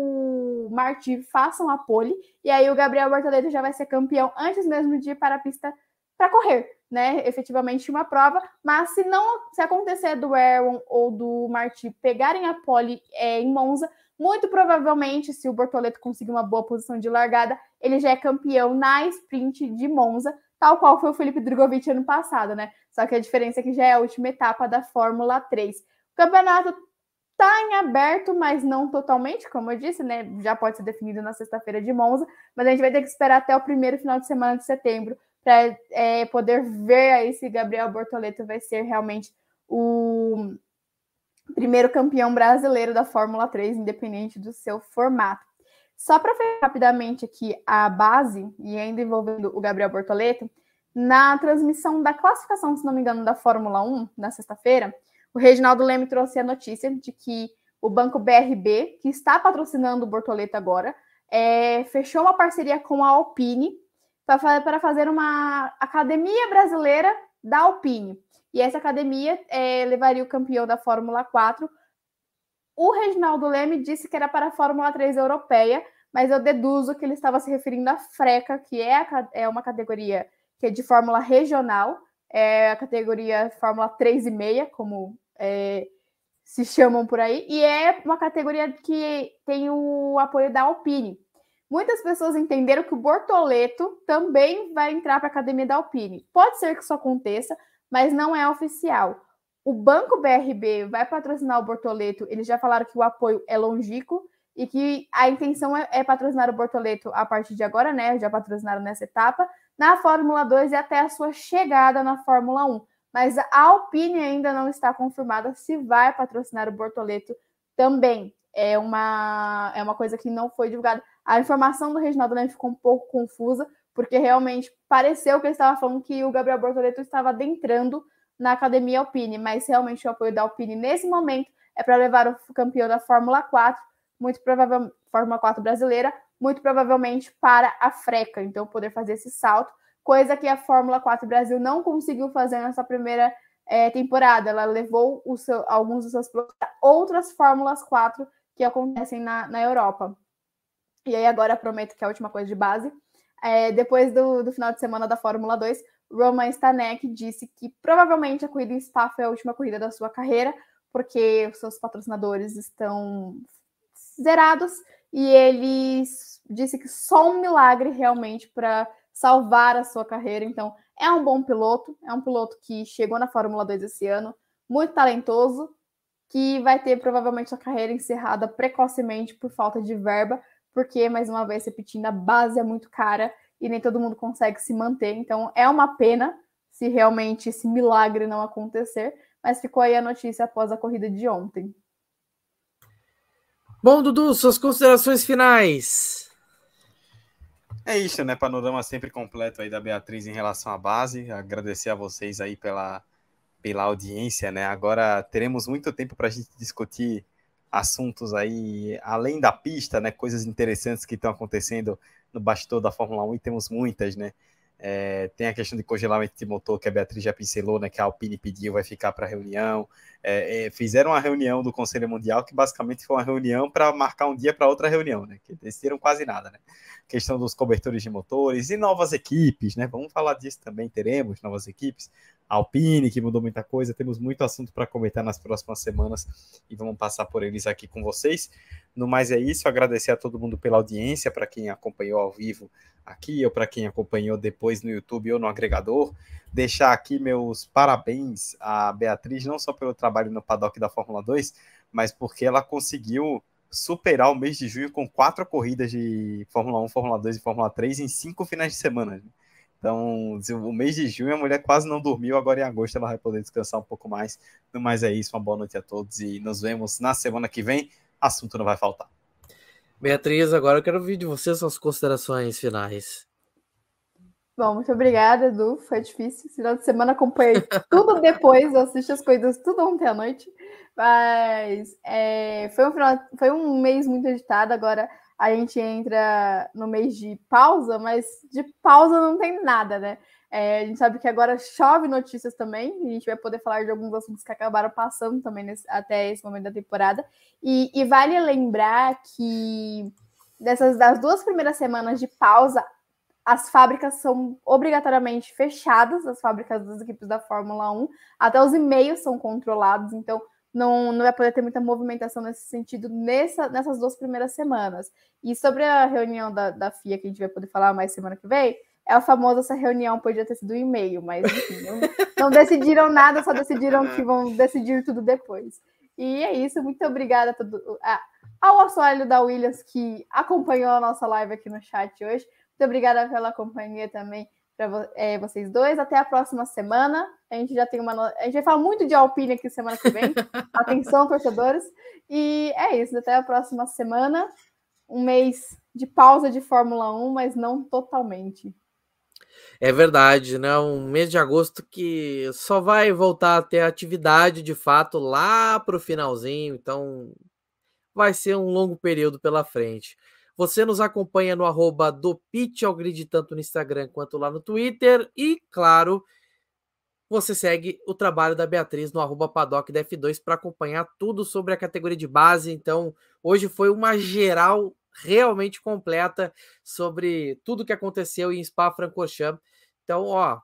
o Martin façam a pole. E aí o Gabriel Bortoleto já vai ser campeão antes mesmo de ir para a pista para correr, né? Efetivamente uma prova. Mas se não, se acontecer do Aaron ou do Martin pegarem a pole é, em Monza, muito provavelmente, se o Bortoleto conseguir uma boa posição de largada, ele já é campeão na sprint de Monza, tal qual foi o Felipe Drogovic ano passado, né? Só que a diferença é que já é a última etapa da Fórmula três. O campeonato está em aberto, mas não totalmente, como eu disse, né? Já pode ser definido na sexta-feira de Monza, mas a gente vai ter que esperar até o primeiro final de semana de setembro para é, poder ver aí se Gabriel Bortoleto vai ser realmente o primeiro campeão brasileiro da Fórmula três, independente do seu formato. Só para fechar rapidamente aqui a base, e ainda envolvendo o Gabriel Bortoleto, na transmissão da classificação, se não me engano, da Fórmula um, na sexta-feira, o Reginaldo Leme trouxe a notícia de que o Banco B R B, que está patrocinando o Bortoleto agora, é, fechou uma parceria com a Alpine para fazer uma academia brasileira da Alpine. E essa academia é, levaria o campeão da Fórmula quatro. O Reginaldo Leme disse que era para a Fórmula três europeia, mas eu deduzo que ele estava se referindo à Freca, que é, a, é uma categoria que é de Fórmula regional, é a categoria Fórmula três e meia, como é, se chamam por aí, e é uma categoria que tem o apoio da Alpine. Muitas pessoas entenderam que o Bortoleto também vai entrar para a academia da Alpine. Pode ser que isso aconteça, mas não é oficial. O Banco B R B vai patrocinar o Bortoleto, eles já falaram que o apoio é longínquo e que a intenção é, é patrocinar o Bortoleto a partir de agora, né? Já patrocinaram nessa etapa, na Fórmula dois e até a sua chegada na Fórmula um. Mas a Alpine ainda não está confirmada se vai patrocinar o Bortoleto também. É uma, é uma coisa que não foi divulgada. A informação do Reginaldo Leme ficou um pouco confusa, porque realmente pareceu que ele estava falando que o Gabriel Bortoleto estava adentrando na Academia Alpine, mas realmente o apoio da Alpine nesse momento é para levar o campeão da Fórmula quatro, muito provavelmente, Fórmula quatro brasileira, muito provavelmente para a Freca, então poder fazer esse salto, coisa que a Fórmula quatro Brasil não conseguiu fazer nessa primeira é, temporada. Ela levou o seu, alguns dos seus pilotos para outras Fórmulas quatro que acontecem na, na Europa. E aí agora prometo que é a última coisa de base. É, depois do, do final de semana da Fórmula dois, Roman Stanek disse que provavelmente a corrida em Spa foi a última corrida da sua carreira, porque os seus patrocinadores estão zerados, e ele disse que só um milagre realmente para salvar a sua carreira. Então é um bom piloto, é um piloto que chegou na Fórmula dois esse ano, muito talentoso, que vai ter provavelmente a carreira encerrada precocemente por falta de verba, porque, mais uma vez, repetindo, a base é muito cara e nem todo mundo consegue se manter. Então, é uma pena se realmente esse milagre não acontecer, mas ficou aí a notícia após a corrida de ontem. Bom, Dudu, suas considerações finais. É isso, né? Panorama sempre completo aí da Beatriz em relação à base. Agradecer a vocês aí pela, pela audiência, né? Agora teremos muito tempo para a gente discutir assuntos aí além da pista, né? Coisas interessantes que estão acontecendo no bastidor da Fórmula um, e temos muitas, né? É, tem a questão de congelamento de motor, que a Beatriz já pincelou, né, que a Alpine pediu, vai ficar para a reunião. É, é, fizeram uma reunião do Conselho Mundial, que basicamente foi uma reunião para marcar um dia para outra reunião, né, que decidiram quase nada, né? Questão dos cobertores de motores e novas equipes, né? Vamos falar disso também, teremos novas equipes. A Alpine, que mudou muita coisa, temos muito assunto para comentar nas próximas semanas e vamos passar por eles aqui com vocês. No mais é isso, agradecer a todo mundo pela audiência, para quem acompanhou ao vivo aqui, ou para quem acompanhou depois no YouTube ou no agregador. Deixar aqui meus parabéns à Beatriz, não só pelo trabalho no paddock da Fórmula dois, mas porque ela conseguiu superar o mês de junho com quatro corridas de Fórmula um, Fórmula dois e Fórmula três em cinco finais de semana. Então, o mês de junho a mulher quase não dormiu, agora em agosto ela vai poder descansar um pouco mais. No mais é isso, uma boa noite a todos e nos vemos na semana que vem. Assunto não vai faltar. Beatriz, agora eu quero ouvir de você suas considerações finais. Bom, muito obrigada, Edu. Foi difícil. Final de semana acompanhei tudo depois, eu assisti as coisas tudo ontem à noite. Mas é, foi, um final, foi um mês muito agitado. Agora a gente entra no mês de pausa, mas de pausa não tem nada, né? É, a gente sabe que agora chove notícias também, e a gente vai poder falar de alguns assuntos que acabaram passando também nesse, até esse momento da temporada. E, e vale lembrar que dessas das duas primeiras semanas de pausa, as fábricas são obrigatoriamente fechadas, as fábricas das equipes da Fórmula um, até os e-mails são controlados, então não, não vai poder ter muita movimentação nesse sentido nessa, nessas duas primeiras semanas. E sobre a reunião da, da F I A, que a gente vai poder falar mais semana que vem, é a famosa, essa reunião podia ter sido um e-mail, mas enfim, não, não decidiram nada, só decidiram que vão decidir tudo depois. E é isso, muito obrigada a todo, a, ao assoalho da Williams, que acompanhou a nossa live aqui no chat hoje. Muito obrigada pela companhia também para é, vocês dois. Até a próxima semana. A gente já tem uma. A gente vai falar muito de Alpine aqui semana que vem. Atenção, torcedores. E é isso. Até a próxima semana. Um mês de pausa de Fórmula um, mas não totalmente. É verdade, né? Um mês de agosto que só vai voltar a ter atividade de fato lá para o finalzinho. Então, vai ser um longo período pela frente. Você nos acompanha no arroba do Pitch ao Grid, tanto no Instagram quanto lá no Twitter. E, claro, você segue o trabalho da Beatriz no arroba Paddock da F dois para acompanhar tudo sobre a categoria de base. Então, hoje foi uma geral realmente completa sobre tudo que aconteceu em Spa-Francorchamps. Então, ó,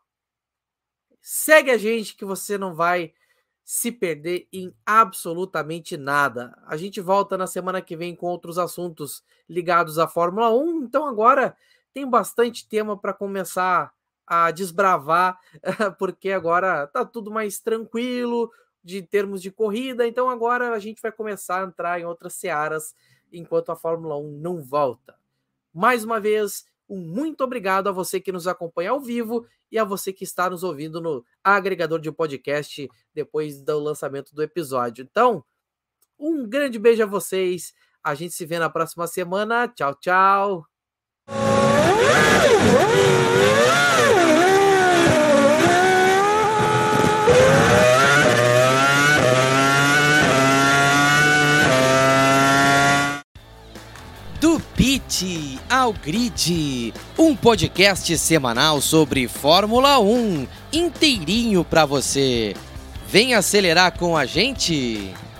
segue a gente que você não vai se perder em absolutamente nada. A gente volta na semana que vem com outros assuntos ligados à Fórmula um. Então agora tem bastante tema para começar a desbravar, porque agora tá tudo mais tranquilo de termos de corrida. Então agora a gente vai começar a entrar em outras searas enquanto a Fórmula um não volta. Mais uma vez, um muito obrigado a você que nos acompanha ao vivo e a você que está nos ouvindo no agregador de podcast depois do lançamento do episódio. Então, um grande beijo a vocês. A gente se vê na próxima semana. Tchau, tchau. Do Pitch ao Grid, um podcast semanal sobre Fórmula um, inteirinho para você. Vem acelerar com a gente!